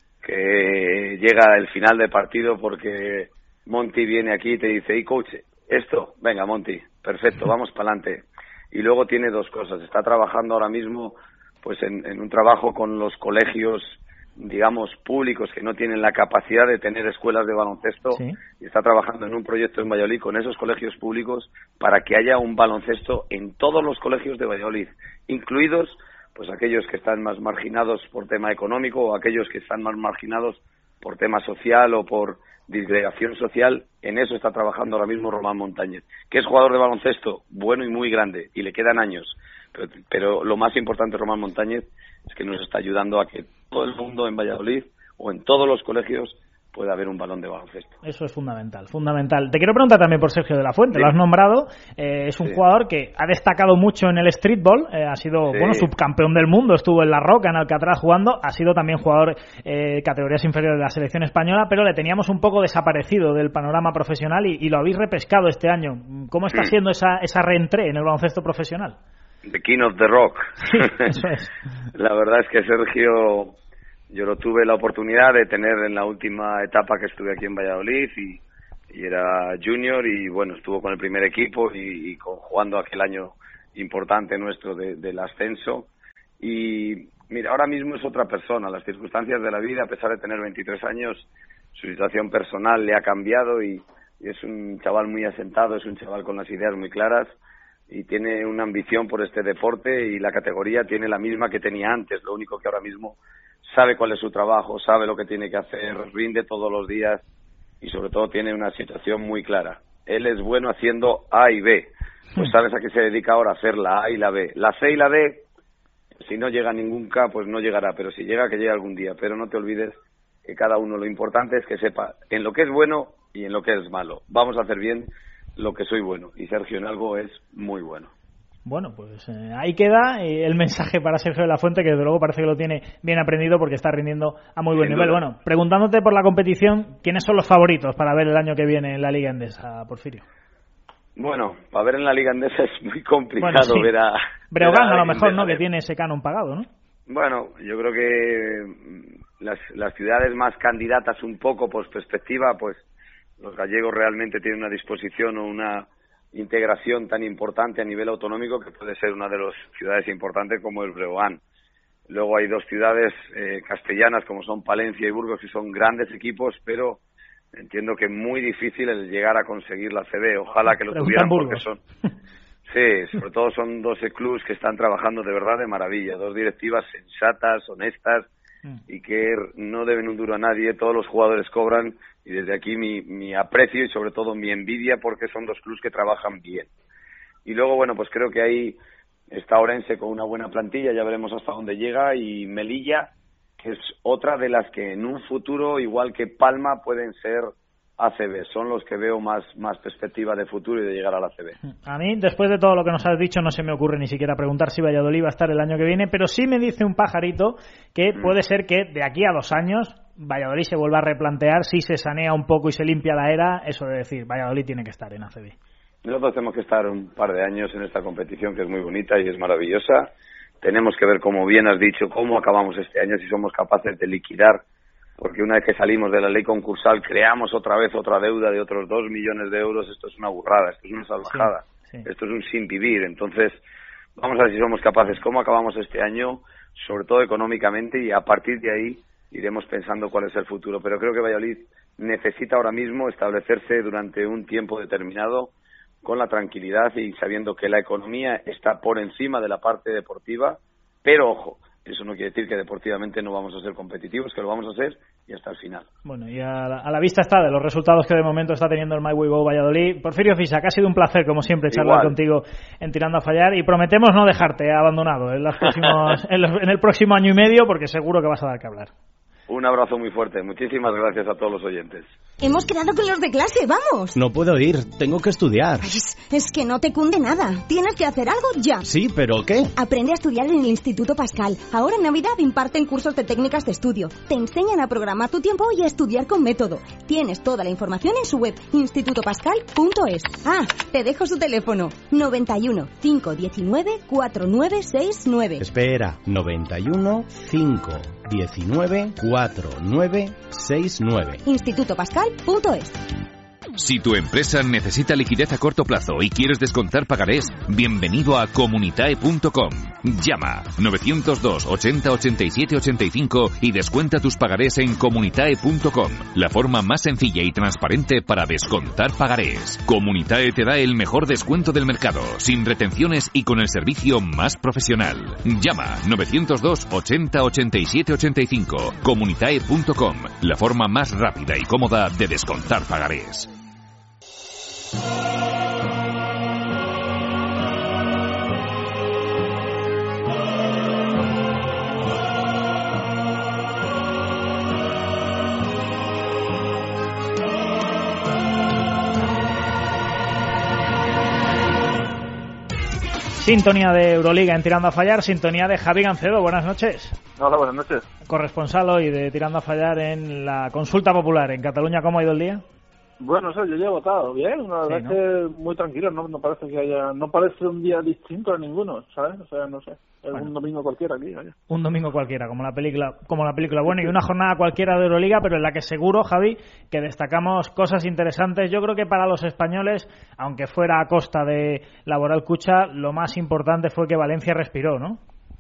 que llega el final de partido porque Monty viene aquí y te dice, hey coach, esto, venga Monty, perfecto, vamos para adelante. Y luego tiene 2 cosas, está trabajando ahora mismo pues en un trabajo con los colegios, digamos, públicos que no tienen la capacidad de tener escuelas de baloncesto, y está trabajando en un proyecto en Valladolid con esos colegios públicos para que haya un baloncesto en todos los colegios de Valladolid, incluidos pues aquellos que están más marginados por tema económico o aquellos que están más marginados por tema social o por disgregación social. En eso está trabajando ahora mismo Román Montañez, que es jugador de baloncesto bueno y muy grande, y le quedan años, pero lo más importante de Román Montañez es que nos está ayudando a que todo el mundo en Valladolid o en todos los colegios puede haber un balón de baloncesto. Eso es fundamental, fundamental. Te quiero preguntar también por Sergio de la Fuente, lo has nombrado, es un jugador que ha destacado mucho en el streetball, ha sido subcampeón del mundo, estuvo en La Roca, en Alcatraz jugando, ha sido también jugador categorías inferiores de la selección española, pero le teníamos un poco desaparecido del panorama profesional y lo habéis repescado este año. ¿Cómo está siendo esa reentré en el baloncesto profesional? The King of the Rock. Sí, eso es. La verdad es que Sergio, yo lo tuve la oportunidad de tener en la última etapa que estuve aquí en Valladolid y era junior y bueno, estuvo con el primer equipo y jugando aquel año importante nuestro del ascenso. Y mira, ahora mismo es otra persona, las circunstancias de la vida, a pesar de tener 23 años, su situación personal le ha cambiado y es un chaval muy asentado, es un chaval con las ideas muy claras y tiene una ambición por este deporte y la categoría tiene la misma que tenía antes, lo único que ahora mismo sabe cuál es su trabajo, sabe lo que tiene que hacer, rinde todos los días y sobre todo tiene una situación muy clara. Él es bueno haciendo A y B, pues sabes a qué se dedica ahora, a hacer la A y la B. La C y la D, si no llega a ningún K, pues no llegará, pero si llega, que llegue algún día. Pero no te olvides que cada uno, lo importante es que sepa en lo que es bueno y en lo que es malo. Vamos a hacer bien lo que soy bueno, y Sergio en algo es muy bueno. Bueno, pues ahí queda el mensaje para Sergio de la Fuente, que desde luego parece que lo tiene bien aprendido porque está rindiendo a muy buen nivel. Bueno, preguntándote por la competición, ¿quiénes son los favoritos para ver el año que viene en la Liga Endesa, Porfirio? Bueno, para ver en la Liga Endesa es muy complicado ver a... Breogán a lo mejor, ¿no?, que tiene ese canon pagado, ¿no? Bueno, yo creo que las ciudades más candidatas un poco por perspectiva, pues los gallegos realmente tienen una disposición o una integración tan importante a nivel autonómico que puede ser una de las ciudades importantes como el Breogán. Luego hay dos ciudades castellanas como son Palencia y Burgos, que son grandes equipos, pero entiendo que es muy difícil el llegar a conseguir la CB. Ojalá que lo tuvieran porque son... Sí, sobre todo son dos clubs que están trabajando de verdad de maravilla, dos directivas sensatas, honestas y que no deben un duro a nadie, todos los jugadores cobran y desde aquí mi aprecio y sobre todo mi envidia porque son dos clubs que trabajan bien. Y luego, bueno, pues creo que ahí está Orense con una buena plantilla, ya veremos hasta dónde llega, y Melilla, que es otra de las que en un futuro, igual que Palma, pueden ser ACB, son los que veo más perspectiva de futuro y de llegar a la ACB. A mí, después de todo lo que nos has dicho, no se me ocurre ni siquiera preguntar si Valladolid va a estar el año que viene, pero sí me dice un pajarito que puede ser que de aquí a 2 años Valladolid se vuelva a replantear si se sanea un poco y se limpia la era, eso de decir, Valladolid tiene que estar en ACB. Nosotros tenemos que estar un par de años en esta competición que es muy bonita y es maravillosa. Tenemos que ver, como bien has dicho, cómo acabamos este año, si somos capaces de liquidar, porque una vez que salimos de la ley concursal creamos otra vez otra deuda de otros 2 millones de euros. Esto es una burrada, esto es una salvajada, esto es un sin vivir. Entonces vamos a ver si somos capaces, cómo acabamos este año, sobre todo económicamente, y a partir de ahí iremos pensando cuál es el futuro. Pero creo que Valladolid necesita ahora mismo establecerse durante un tiempo determinado con la tranquilidad y sabiendo que la economía está por encima de la parte deportiva, pero ojo, eso no quiere decir que deportivamente no vamos a ser competitivos, que lo vamos a hacer y hasta el final. Bueno, y a la vista está de los resultados que de momento está teniendo el My We Go Valladolid. Porfirio Fisac, que ha sido un placer, como siempre, charlar contigo en Tirando a Fallar, y prometemos no dejarte abandonado en el próximo año y medio, porque seguro que vas a dar que hablar. Un abrazo muy fuerte. Muchísimas gracias a todos los oyentes. Hemos quedado con los de clase, vamos. No puedo ir, tengo que estudiar. Es que no te cunde nada. Tienes que hacer algo ya. Sí, ¿pero qué? Aprende a estudiar en el Instituto Pascal. Ahora en Navidad imparten cursos de técnicas de estudio. Te enseñan a programar tu tiempo y a estudiar con método. Tienes toda la información en su web, institutopascal.es. Ah, te dejo su teléfono, 91 519 4969. Espera, 91 519 4969. institutopascal.es. Si tu empresa necesita liquidez a corto plazo y quieres descontar pagarés, bienvenido a Comunitae.com. Llama 902 80 87 85 y descuenta tus pagarés en Comunitae.com, la forma más sencilla y transparente para descontar pagarés. Comunitae te da el mejor descuento del mercado, sin retenciones y con el servicio más profesional. Llama 902 80 87 85. Comunitae.com, la forma más rápida y cómoda de descontar pagarés. Sintonía de Euroliga en Tirando a Fallar, sintonía de Javi Gancedo. Buenas noches. Hola, buenas noches. Corresponsal hoy de Tirando a Fallar en la consulta popular en Cataluña. ¿Cómo ha ido el día? Bueno, yo ya he votado bien, la verdad es que muy tranquilo, no parece que haya, no parece un día distinto a ninguno, ¿sabes? O sea, no sé, es un domingo cualquiera aquí, vaya. Un domingo cualquiera, como la película. Bueno, y una jornada cualquiera de Euroliga, pero en la que seguro, Javi, que destacamos cosas interesantes. Yo creo que para los españoles, aunque fuera a costa de Laboral Cucha, lo más importante fue que Valencia respiró, ¿no?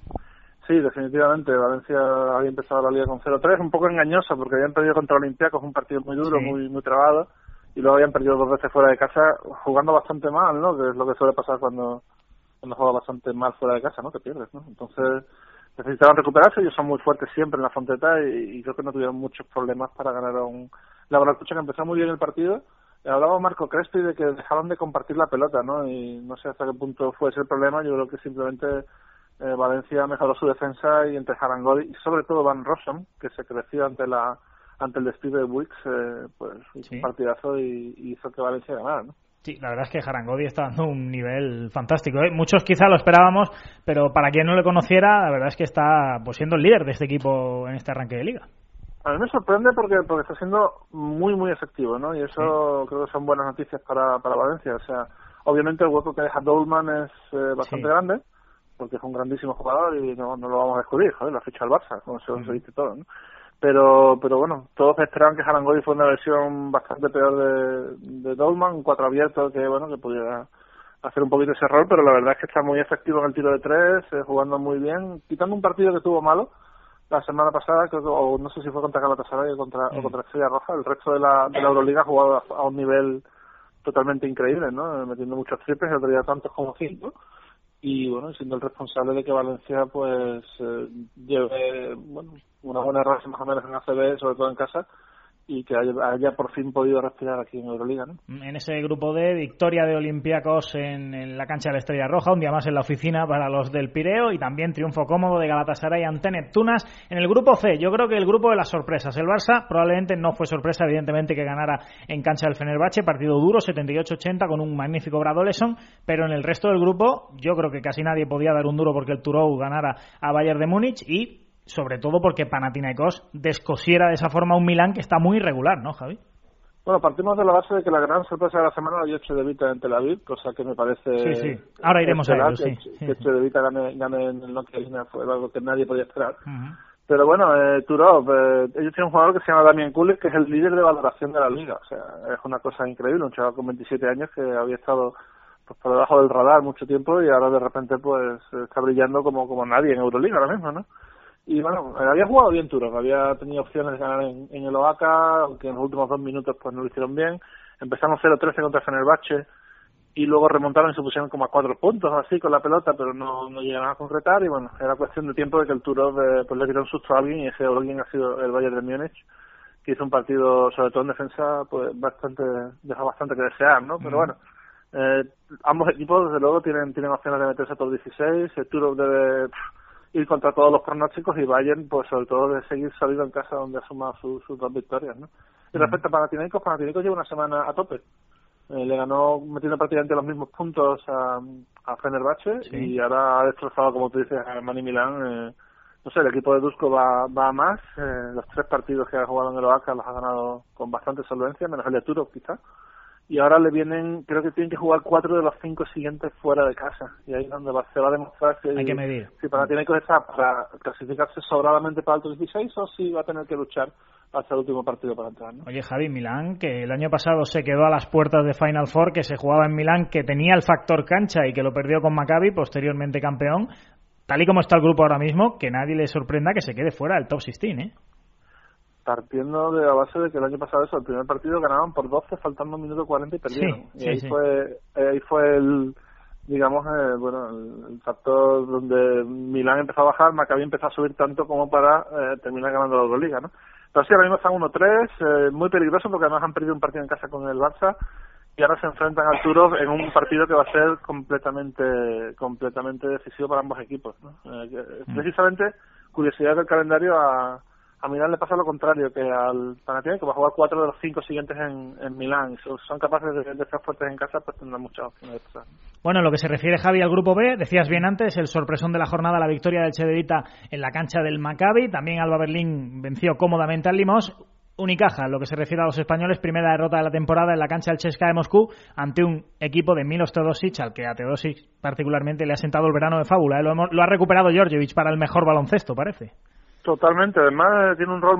Sí, definitivamente. Valencia había empezado la liga con 0-3, un poco engañosa porque habían perdido contra Olympiacos, un partido muy duro, sí, muy trabado, y luego habían perdido 2 veces fuera de casa jugando bastante mal, ¿no? Que es lo que suele pasar cuando juegas bastante mal fuera de casa, ¿no? Te pierdes, ¿no? Entonces necesitaban recuperarse, ellos son muy fuertes siempre en la Fonteta y creo que no tuvieron muchos problemas para ganar a un Laboral Cucha que empezó muy bien el partido. Hablaba Marco Crespi de que dejaban de compartir la pelota, ¿no? Y no sé hasta qué punto fue ese el problema. Yo creo que simplemente Valencia mejoró su defensa y entre Harangodi y sobre todo Van Rossum, que se creció ante el despido de Wicks, pues hizo un partidazo y hizo que Valencia ganara, ¿no? Sí, la verdad es que Harangodi está dando un nivel fantástico, ¿eh? Muchos quizá lo esperábamos, pero para quien no le conociera, la verdad es que está pues siendo el líder de este equipo en este arranque de liga. A mí me sorprende porque está siendo muy efectivo, ¿no? Y eso creo que son buenas noticias para Valencia. O sea, obviamente el hueco que deja Dolman es bastante grande, porque es un grandísimo jugador y no lo vamos a descubrir, joder, lo ha fichado el Barça, como se dice todo, ¿no? Pero bueno, todos esperaban que Harangodi fue una versión bastante peor de Dolman, un 4 abierto que pudiera hacer un poquito ese rol, pero la verdad es que está muy efectivo en el tiro de 3, jugando muy bien, quitando un partido que tuvo malo la semana pasada, creo que, o no sé si fue contra Galatasaray o contra Estrella Roja. El resto de la Euroliga ha jugado a un nivel totalmente increíble, ¿no? Metiendo muchos triples, el otro día tantos como 5, y bueno, siendo el responsable de que Valencia pues lleve una buena racha más o menos en ACB, sobre todo en casa, y que haya por fin podido respirar aquí en Euroliga, ¿no? En ese grupo D, victoria de Olympiacos en la cancha de la Estrella Roja, un día más en la oficina para los del Pireo, y también triunfo cómodo de Galatasaray ante Neptunas. En el grupo C, yo creo que el grupo de las sorpresas. El Barça probablemente no fue sorpresa, evidentemente, que ganara en cancha del Fenerbahce, partido duro, 78-80, con un magnífico Brad Oleson, pero en el resto del grupo yo creo que casi nadie podía dar un duro porque el Turou ganara a Bayern de Múnich y sobre todo porque Panathinaikos descosiera de esa forma un Milán que está muy irregular, ¿no, Javi? Bueno, partimos de la base de que la gran sorpresa de la semana la dio Chedevita en Tel Aviv, cosa que me parece... Sí. Ahora iremos a ello, sí. Que Chedevita gane en el Nokia Arena fue algo que nadie podía esperar. Uh-huh. Pero bueno, Turov, ellos tienen un jugador que se llama Damian Kulik, que es el líder de valoración de la liga. O sea, es una cosa increíble, un chaval con 27 años que había estado pues por debajo del radar mucho tiempo y ahora de repente pues está brillando como nadie en Euroliga ahora mismo, ¿no? Y bueno, había jugado bien Turov, había tenido opciones de ganar en el Oaxaca, aunque en los últimos 2 minutos pues no lo hicieron bien. Empezamos 0-13 contra Fenerbahce y luego remontaron y se pusieron como a 4 puntos así con la pelota, pero no llegaron a concretar y bueno, era cuestión de tiempo de que el Turov pues le quitó un susto a alguien y ese alguien ha sido el Bayern de Múnich, que hizo un partido, sobre todo en defensa, pues deja bastante que desear, ¿no? Pero bueno, ambos equipos desde luego tienen opciones de meterse a top 16, el Turov debe ir contra todos los pronósticos y Bayern pues sobre todo de seguir salido en casa donde ha sumado sus 2 victorias, ¿no? Y respecto a Panathinaikos lleva una semana a tope, le ganó metiendo prácticamente los mismos puntos a Fenerbahce, y ahora ha destrozado, como tú dices, a Mani Milán. No sé, el equipo de Dusko va a más, los 3 partidos que ha jugado en el Oaxaca los ha ganado con bastante solvencia, menos el de Turov quizás. Y ahora le vienen, creo que tienen que jugar 4 de los 5 siguientes fuera de casa. Y ahí es donde se va a demostrar que hay que medir si Panathinaikos está para clasificarse sobradamente para el top 16 o si va a tener que luchar hasta el último partido para entrar, ¿no? Oye, Javi, Milán, que el año pasado se quedó a las puertas de Final Four, que se jugaba en Milán, que tenía el factor cancha y que lo perdió con Maccabi, posteriormente campeón. Tal y como está el grupo ahora mismo, que nadie le sorprenda que se quede fuera del top 16, ¿eh? Partiendo de la base de que el año pasado el primer partido ganaban por 12, faltando 1 minuto 40 y perdieron. Sí, y ahí fue el, digamos, el factor donde Milán empezó a bajar, Maccabi empezó a subir tanto como para terminar ganando la Euroliga, ¿no? Pero sí, ahora mismo están 1-3, muy peligroso porque además han perdido un partido en casa con el Barça y ahora se enfrentan al Turov en un partido que va a ser completamente decisivo para ambos equipos, ¿no? Precisamente, curiosidad del calendario, a Milán le pasa lo contrario que al Panathinaikos, que va a jugar 4 de los 5 siguientes en Milán. Y si son capaces de ser fuertes en casa, pues tendrán muchas opciones de pasar. Bueno, en lo que se refiere, Javi, al grupo B, decías bien antes, el sorpresón de la jornada, la victoria del Cedevita en la cancha del Maccabi. También Alba Berlín venció cómodamente al Limos. Unicaja, en lo que se refiere a los españoles, primera derrota de la temporada en la cancha del CSKA de Moscú ante un equipo de Milos Teodosic, al que a Teodosic particularmente le ha sentado el verano de fábula. Lo ha recuperado Djordjevic para el mejor baloncesto, parece. Totalmente, además tiene un rol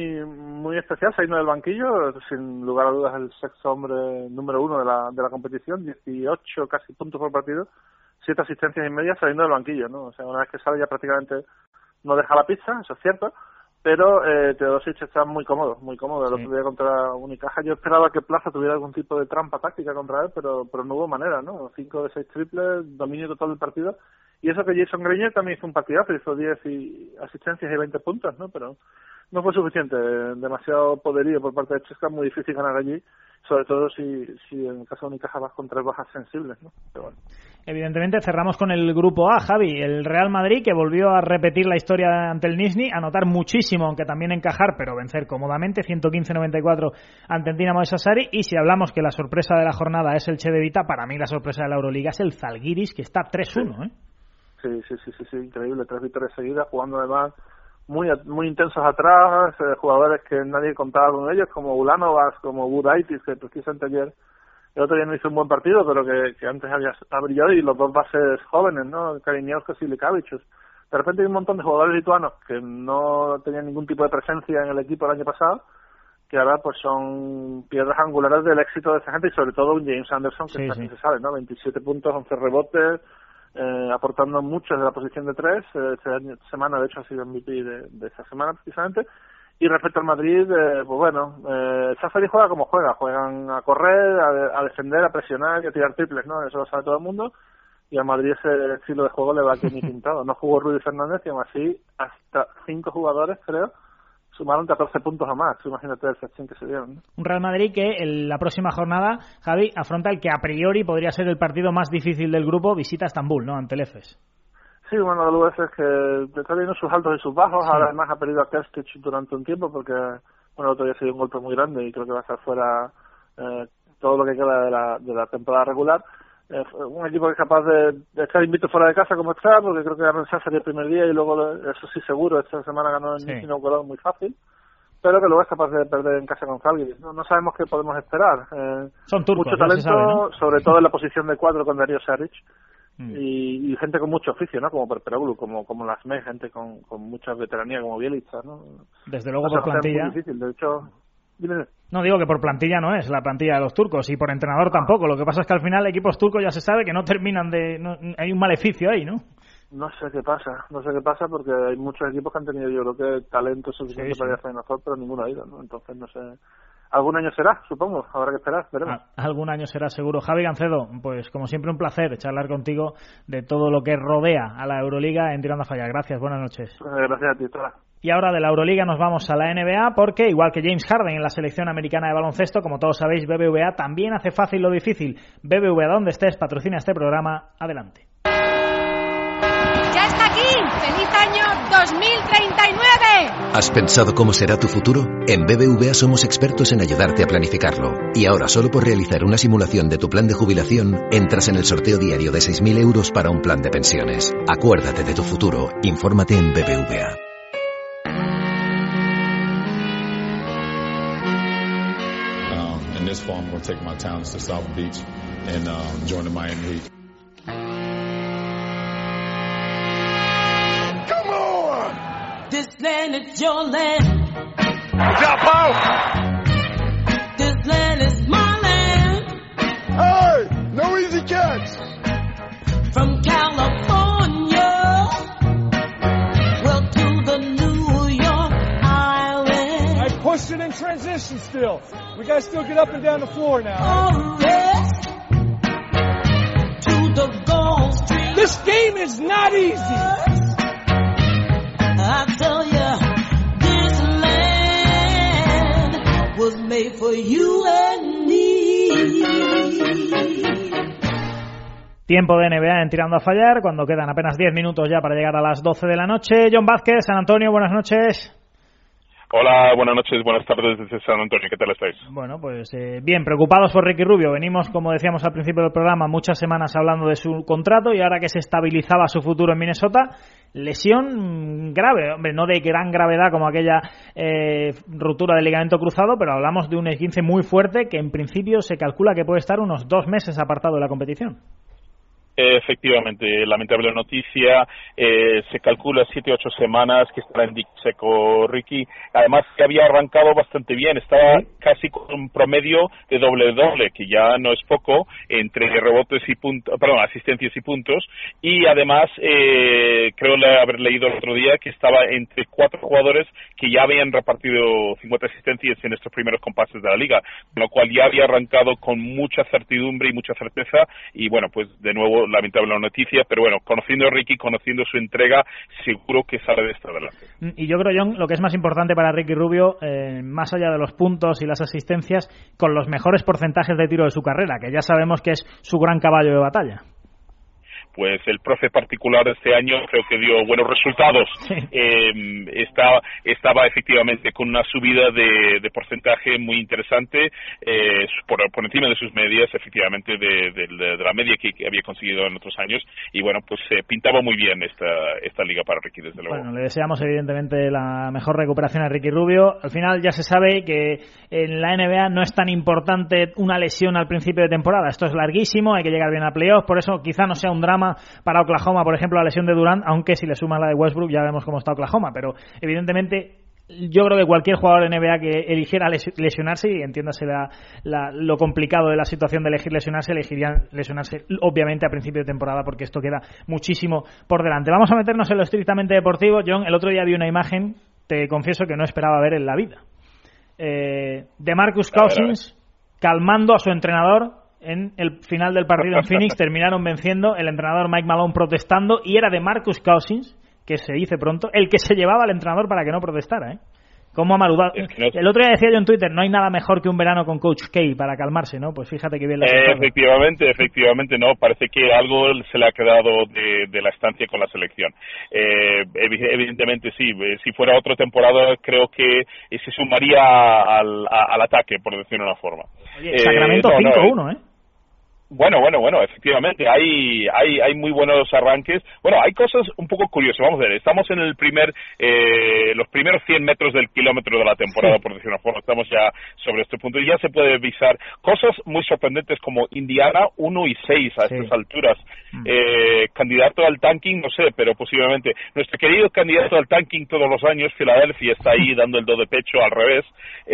muy especial saliendo del banquillo, sin lugar a dudas el sexto hombre número 1 de la competición, 18 casi puntos por partido, 7 asistencias y media saliendo del banquillo, ¿no? O sea, una vez que sale ya prácticamente no deja la pista, eso es cierto, pero Teodosic está muy cómodo, el otro día contra Unicaja. Yo esperaba que Plaza tuviera algún tipo de trampa táctica contra él, pero no hubo manera, ¿no? 5 de 6 triples, dominio total del partido. Y eso que Jason Grenier también hizo un partidazo, hizo 10 asistencias y 20 puntos, ¿no? Pero no fue suficiente, demasiado poderío por parte de Chesca, muy difícil ganar allí, sobre todo si en el caso de Unicaja vas con 3 bajas sensibles, ¿no? Pero bueno. Evidentemente cerramos con el grupo A, Javi, el Real Madrid, que volvió a repetir la historia ante el Nizhny, anotar muchísimo, aunque también encajar, pero vencer cómodamente, 115-94 ante el Dinamo de Sassari. Y si hablamos que la sorpresa de la jornada es el Cedevita, para mí la sorpresa de la Euroliga es el Zalgiris, que está 3-1, ¿eh? Sí, increíble, 3 victorias seguidas, jugando además muy intensos atrás, jugadores que nadie contaba con ellos, como Ulanovas, como Budaitis, que precisamente el otro día no hizo un buen partido, pero que antes ha brillado, y los dos bases jóvenes, ¿no? Kariņauskas y Lekavičius. De repente hay un montón de jugadores lituanos que no tenían ningún tipo de presencia en el equipo el año pasado, que ahora pues son piedras angulares del éxito de esa gente, y sobre todo un James Anderson, que se sabe, ¿no? 27 puntos, 11 rebotes, aportando mucho desde la posición de 3. Esta semana de hecho ha sido MVP de esta semana precisamente. Y respecto al Madrid, pues bueno, Sassari juega como juegan a correr, a defender, a presionar y a tirar triples, ¿no? Eso lo sabe todo el mundo, y al Madrid ese estilo de juego le va que ni pintado. No jugó Rudy Fernández y aún así hasta 5 jugadores, creo, sumaron 14 puntos o más. Imagínate el festín que se dieron, ¿no? Un Real Madrid que en la próxima jornada, Javi, afronta el que a priori podría ser el partido más difícil del grupo, visita a Estambul, ¿no? Ante el Efes. Sí, bueno, el UF es que está teniendo sus altos y sus bajos. Ahora además ha perdido a Kestic durante un tiempo porque, bueno, el otro día se dio un golpe muy grande y creo que va a estar fuera todo lo que queda de la temporada regular. Un equipo que es capaz de estar invicto fuera de casa como está, porque creo que ganó en Sassari el primer día y luego, eso sí seguro, esta semana ganó en Nizhny Novgorod muy fácil, pero que luego es capaz de perder en casa con Zalgiris. No sabemos qué podemos esperar. Son turcos, mucho talento, sabe, ¿no? Sobre todo en la posición de 4 con Dario Saric. Y gente con mucho oficio, ¿no? Como Perperoglu, como Lasme, gente con mucha veteranía como Bielitsa, ¿no? Desde luego por plantilla. Es muy difícil, de hecho. Dime. No, digo que por plantilla no es la plantilla de los turcos, y por entrenador tampoco. Lo que pasa es que al final equipos turcos ya se sabe que no terminan hay un maleficio ahí, ¿no? No sé qué pasa porque hay muchos equipos que han tenido, yo creo que talento suficiente para ir a Final Four, pero ninguno ha ido, ¿no? Entonces no sé. Algún año será, supongo, habrá que esperar, veremos. Algún año será seguro. Javi Gancedo, pues como siempre un placer charlar contigo de todo lo que rodea a la Euroliga en Tirando a Fallar. Gracias, buenas noches. Gracias a ti, Tola. Y ahora de la Euroliga nos vamos a la NBA porque, igual que James Harden en la selección americana de baloncesto, como todos sabéis, BBVA también hace fácil lo difícil. BBVA, donde estés, patrocina este programa. Adelante. ¡Ya está aquí! ¡Feliz año 2039! ¿Has pensado cómo será tu futuro? En BBVA somos expertos en ayudarte a planificarlo. Y ahora, solo por realizar una simulación de tu plan de jubilación, entras en el sorteo diario de 6.000 euros para un plan de pensiones. Acuérdate de tu futuro. Infórmate en BBVA. In this fall, I'm going to take my talents to South Beach and join the Miami Heat. This land is your land. This land is my land. Hey, no easy catch. From California, well, to the New York Island. I pushed it in transition still. We gotta still get up and down the floor now. Forest to the Gulf Stream. This game is not easy. I tell you, this land was made for you and me. Tiempo de NBA en Tirando a Fallar, cuando quedan apenas 10 minutos ya para llegar a las 12 de la noche. John Vázquez, San Antonio, buenas noches. Hola, buenas noches, buenas tardes desde San Antonio. ¿Qué tal estáis? Bueno, pues bien, preocupados por Ricky Rubio. Venimos, como decíamos al principio del programa, muchas semanas hablando de su contrato y ahora que se estabilizaba su futuro en Minnesota, lesión grave, hombre, no de gran gravedad como aquella ruptura del ligamento cruzado, pero hablamos de un esguince muy fuerte que en principio se calcula que puede estar unos 2 meses apartado de la competición. Efectivamente, lamentable noticia, se calcula 7-8 semanas que estará en dique seco Ricky, además que había arrancado bastante bien, estaba casi con un promedio de doble-doble, que ya no es poco, entre rebotes y puntos, asistencias y puntos, y además creo haber leído el otro día que estaba entre 4 jugadores que ya habían repartido 50 asistencias en estos primeros compases de la liga, con lo cual ya había arrancado con mucha certidumbre y mucha certeza, y bueno, pues de nuevo lamentable noticia, pero bueno, conociendo a Ricky, conociendo su entrega, seguro que sale de esto adelante. Y yo creo, John, lo que es más importante para Ricky Rubio, más allá de los puntos y las asistencias, con los mejores porcentajes de tiro de su carrera, que ya sabemos que es su gran caballo de batalla. Pues el profe particular de este año creo que dio buenos resultados. Sí. Estaba efectivamente con una subida de porcentaje muy interesante, por encima de sus medias, efectivamente, de la media que había conseguido en otros años. Y bueno, pues pintaba muy bien esta liga para Ricky, desde luego. Bueno, le deseamos evidentemente la mejor recuperación a Ricky Rubio. Al final ya se sabe que en la NBA no es tan importante una lesión al principio de temporada. Esto es larguísimo, hay que llegar bien a playoffs, por eso quizá no sea un drama para Oklahoma, por ejemplo, la lesión de Durant, aunque si le sumas la de Westbrook ya vemos cómo está Oklahoma, pero evidentemente yo creo que cualquier jugador de NBA que eligiera lesionarse, y entiéndase lo complicado de la situación de elegir lesionarse, elegirían lesionarse obviamente a principio de temporada, porque esto queda muchísimo por delante. Vamos a meternos en lo estrictamente deportivo. John, el otro día vi una imagen, te confieso que no esperaba ver en la vida, de Marcus Cousins calmando a su entrenador. En el final del partido en Phoenix terminaron venciendo, el entrenador Mike Malone protestando, y era de Marcus Cousins, que se dice pronto, el que se llevaba al entrenador para que no protestara, ¿Cómo ha maludado? El otro día decía yo en Twitter, no hay nada mejor que un verano con Coach K para calmarse, ¿no? Pues fíjate que bien le ha Efectivamente, no, parece que algo se le ha quedado de la estancia con la selección. Evidentemente sí, si fuera otra temporada creo que se sumaría al ataque, por decirlo de una forma. Oye, Sacramento 5-1, Bueno, efectivamente, hay muy buenos arranques. Bueno, hay cosas un poco curiosas, vamos a ver, estamos en los primeros 100 metros del kilómetro de la temporada, por decirlo de una forma, estamos ya sobre este punto, y ya se puede visar cosas muy sorprendentes como Indiana 1-6 a estas alturas, candidato al tanking, no sé, pero posiblemente nuestro querido candidato al tanking todos los años, Filadelfia, está ahí dando el do de pecho al revés,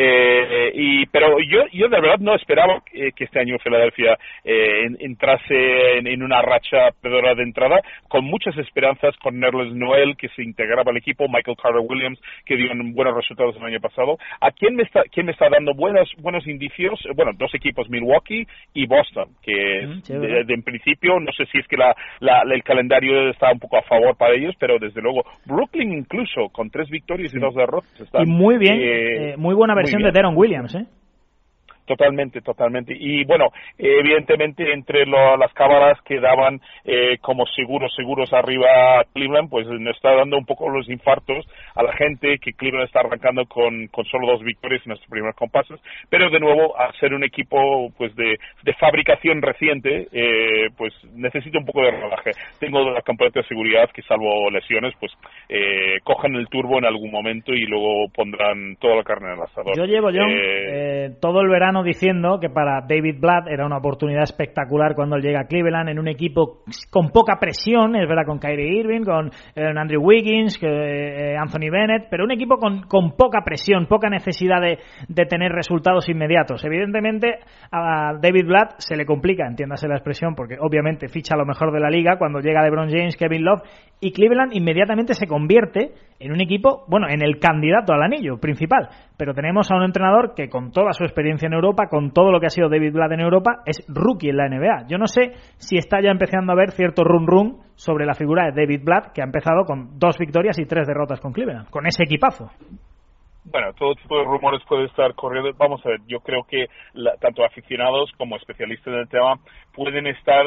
pero yo de verdad no esperaba que este año Filadelfia entrase en una racha perdedora de entrada, con muchas esperanzas, con Nerlens Noel, que se integraba al equipo, Michael Carter-Williams, que dio buenos resultados el año pasado. ¿A quién me está dando buenos indicios? Bueno, 2 equipos, Milwaukee y Boston, que en principio, no sé si es que el calendario está un poco a favor para ellos, pero desde luego, Brooklyn incluso, con 3 victorias y 2 derrotas. Está, y muy bien, muy buena versión de Deron Williams, Totalmente. Y bueno, evidentemente entre las cámaras que daban como seguros arriba a Cleveland, pues nos está dando un poco los infartos a la gente, que Cleveland está arrancando con solo 2 victorias en estos primeros compases, pero de nuevo, al ser un equipo pues de fabricación reciente, pues necesita un poco de rodaje. Tengo la componente de seguridad que, salvo lesiones, pues cojan el turbo en algún momento y luego pondrán toda la carne en el asador. Yo llevo, John, todo el verano verano diciendo que para David Blatt era una oportunidad espectacular cuando él llega a Cleveland en un equipo con poca presión, es verdad, con Kyrie Irving, con Andrew Wiggins, Anthony Bennett, pero un equipo con poca presión, poca necesidad de tener resultados inmediatos. Evidentemente a David Blatt se le complica, entiéndase la expresión, porque obviamente ficha lo mejor de la liga cuando llega LeBron James, Kevin Love, y Cleveland inmediatamente se convierte en un equipo, bueno, en el candidato al anillo principal. Pero tenemos a un entrenador que con toda su experiencia en Europa, con todo lo que ha sido David Blatt en Europa, es rookie en la NBA. Yo no sé si está ya empezando a haber cierto rum sobre la figura de David Blatt, que ha empezado con 2 victorias y 3 derrotas con Cleveland, con ese equipazo. Bueno, todo tipo de rumores puede estar corriendo. Vamos a ver, yo creo que tanto aficionados como especialistas en el tema pueden estar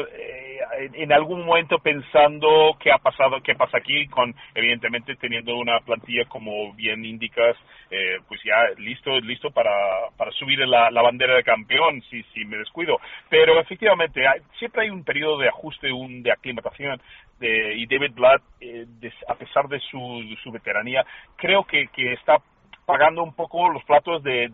en algún momento pensando qué ha pasado, qué pasa aquí, con evidentemente teniendo una plantilla, como bien indicas, pues ya listo para subir la bandera de campeón si me descuido. Pero efectivamente siempre hay un periodo de ajuste, de aclimatación, y David Blatt, a pesar de su veteranía, creo que está pagando un poco los platos de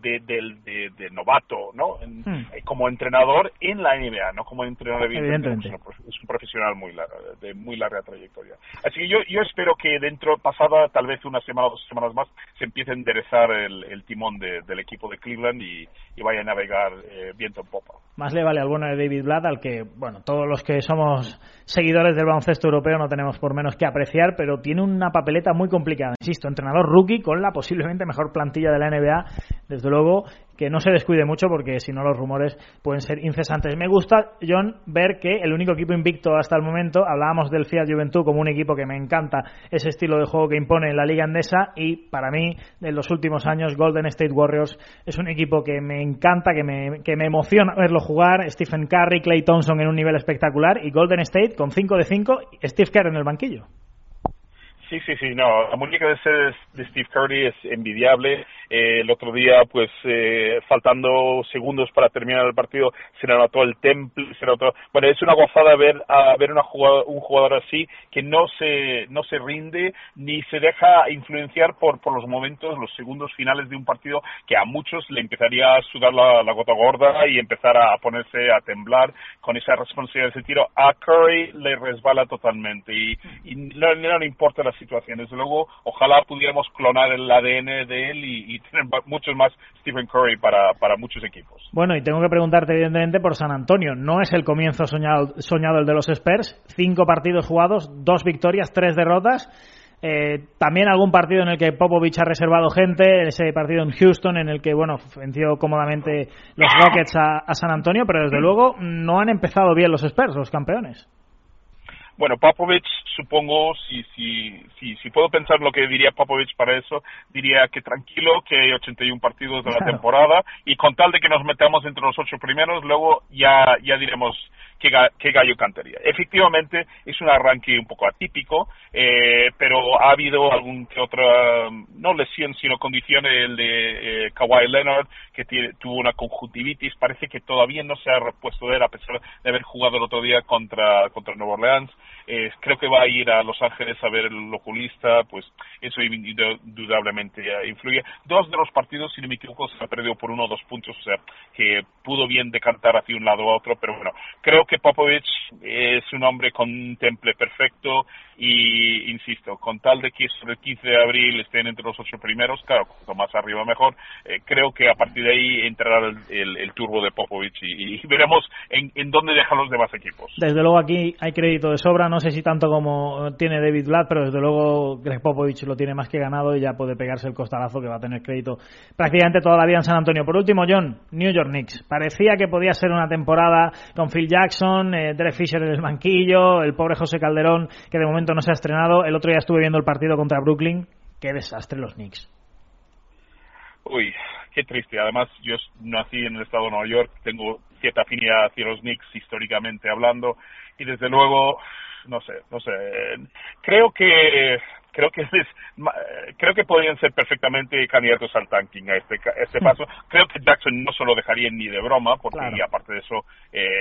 novato, ¿no? Como entrenador en la NBA, no como entrenador evidentemente. Es un profesional de muy larga trayectoria. Así que yo espero que pasada tal vez una semana o 2 semanas más, se empiece a enderezar el timón del equipo de Cleveland y vaya a navegar viento en popa. Más le vale al bueno de David Blatt, al que, bueno, todos los que somos seguidores del baloncesto europeo no tenemos por menos que apreciar, pero tiene una papeleta muy complicada. Insisto, entrenador rookie con la posiblemente mejor plantilla de la NBA, desde luego que no se descuide mucho porque si no los rumores pueden ser incesantes. Me gusta, John, ver que el único equipo invicto hasta el momento, hablábamos del Fiat Juventud como un equipo que me encanta ese estilo de juego que impone en la Liga Endesa, y para mí en los últimos años Golden State Warriors es un equipo que me encanta, que me emociona verlo jugar. Stephen Curry, Klay Thompson en un nivel espectacular, y Golden State con 5 de 5, Steve Kerr en el banquillo. Sí, no, la muñeca de Steve Curry es envidiable. El otro día, pues, faltando segundos para terminar el partido, se le anotó el temple, bueno, es una gozada ver un jugador así, que no se rinde ni se deja influenciar por los momentos, los segundos finales de un partido, que a muchos le empezaría a sudar la gota gorda y empezar a ponerse a temblar con esa responsabilidad de ese tiro. A Curry le resbala totalmente y no le importa la situación. Desde luego, ojalá pudiéramos clonar el ADN de él y tener muchos más Stephen Curry para muchos equipos. Bueno, y tengo que preguntarte evidentemente por San Antonio. No es el comienzo soñado el de los Spurs. 5 partidos jugados, 2 victorias, 3 derrotas. También algún partido en el que Popovich ha reservado gente, ese partido en Houston en el que, bueno, venció cómodamente los Rockets a San Antonio, pero desde luego no han empezado bien los Spurs, los campeones. Bueno, Popovich, supongo, si puedo pensar lo que diría Popovich para eso, diría que tranquilo, que hay 81 partidos de la temporada, y con tal de que nos metamos entre los 8 primeros, luego ya diremos qué gallo cantaría. Efectivamente, es un arranque un poco atípico, pero ha habido algún que otra, no lesión, sino condición, el de Kawhi Leonard, que tuvo una conjuntivitis. Parece que todavía no se ha repuesto de él, a pesar de haber jugado el otro día contra Nueva Orleans. Creo que va a ir a Los Ángeles a ver el oculista, pues eso indudablemente influye. 2 de los partidos, si no me equivoco, se ha perdido por 1 o 2 puntos, o sea, que pudo bien decantar hacia un lado o otro, pero bueno, creo que Popovich es un hombre con un temple perfecto y, insisto, con tal de que sobre el 15 de abril estén entre los 8 primeros, claro, cuanto más arriba mejor, creo que a partir de ahí entrará el turbo de Popovich y veremos en dónde dejan los demás equipos. Desde luego aquí hay crédito de sobra, no sé si tanto como tiene David Blatt, pero desde luego Greg Popovich lo tiene más que ganado y ya puede pegarse el costalazo, que va a tener crédito prácticamente toda la vida en San Antonio. Por último, John, New York Knicks. Parecía que podía ser una temporada con Phil Jackson, Derek Fisher en el banquillo, el pobre José Calderón, que de momento no se ha estrenado. El otro día estuve viendo el partido contra Brooklyn. Qué desastre los Knicks. Uy, qué triste. Además, yo nací en el estado de Nueva York, tengo cierta afinidad hacia los Knicks históricamente hablando, y desde luego, no sé, creo que podrían ser perfectamente candidatos al tanking a este paso. Creo que Jackson no se lo dejaría ni de broma, porque claro, y aparte de eso,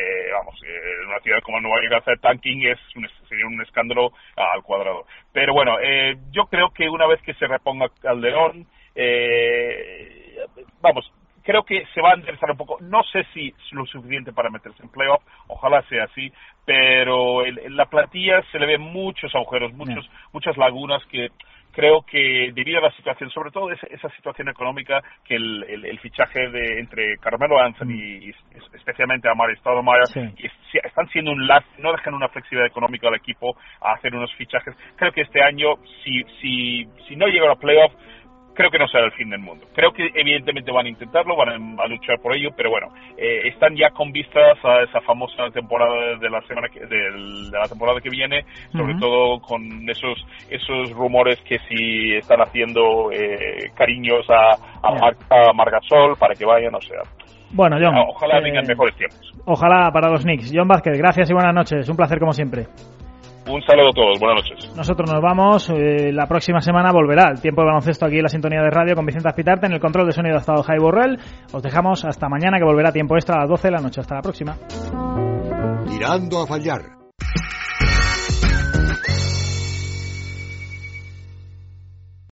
en una ciudad como Nueva York hacer tanking sería un escándalo al cuadrado. Pero bueno, yo creo que una vez que se reponga Calderón, creo que se va a enderezar un poco. No sé si es lo suficiente para meterse en playoff, ojalá sea así, pero en la plantilla se le ven muchos agujeros, muchas lagunas que creo que debido a la situación, sobre todo esa situación económica, que el fichaje entre Carmelo Anthony y especialmente a Amari Stoudemire, están siendo no dejan una flexibilidad económica al equipo a hacer unos fichajes. Creo que este año, si no llegan a playoff, creo que no será el fin del mundo. Creo que evidentemente van a intentarlo, van a luchar por ello, pero bueno, están ya con vistas a esa famosa temporada de la temporada que viene, sobre todo con esos rumores que si están haciendo cariños a Margasol para que vayan, o sea. Bueno, John, ojalá vengan mejores tiempos. Ojalá para los Knicks. John Vázquez, gracias y buenas noches. Un placer como siempre. Un saludo a todos, buenas noches. Nosotros nos vamos, la próxima semana volverá el tiempo de baloncesto aquí en la sintonía de radio con Vicente Azpitarte, en el control de sonido ha estado Jai Borrell. Os dejamos hasta mañana, que volverá tiempo extra a las 12 de la noche. Hasta la próxima. Tirando a fallar.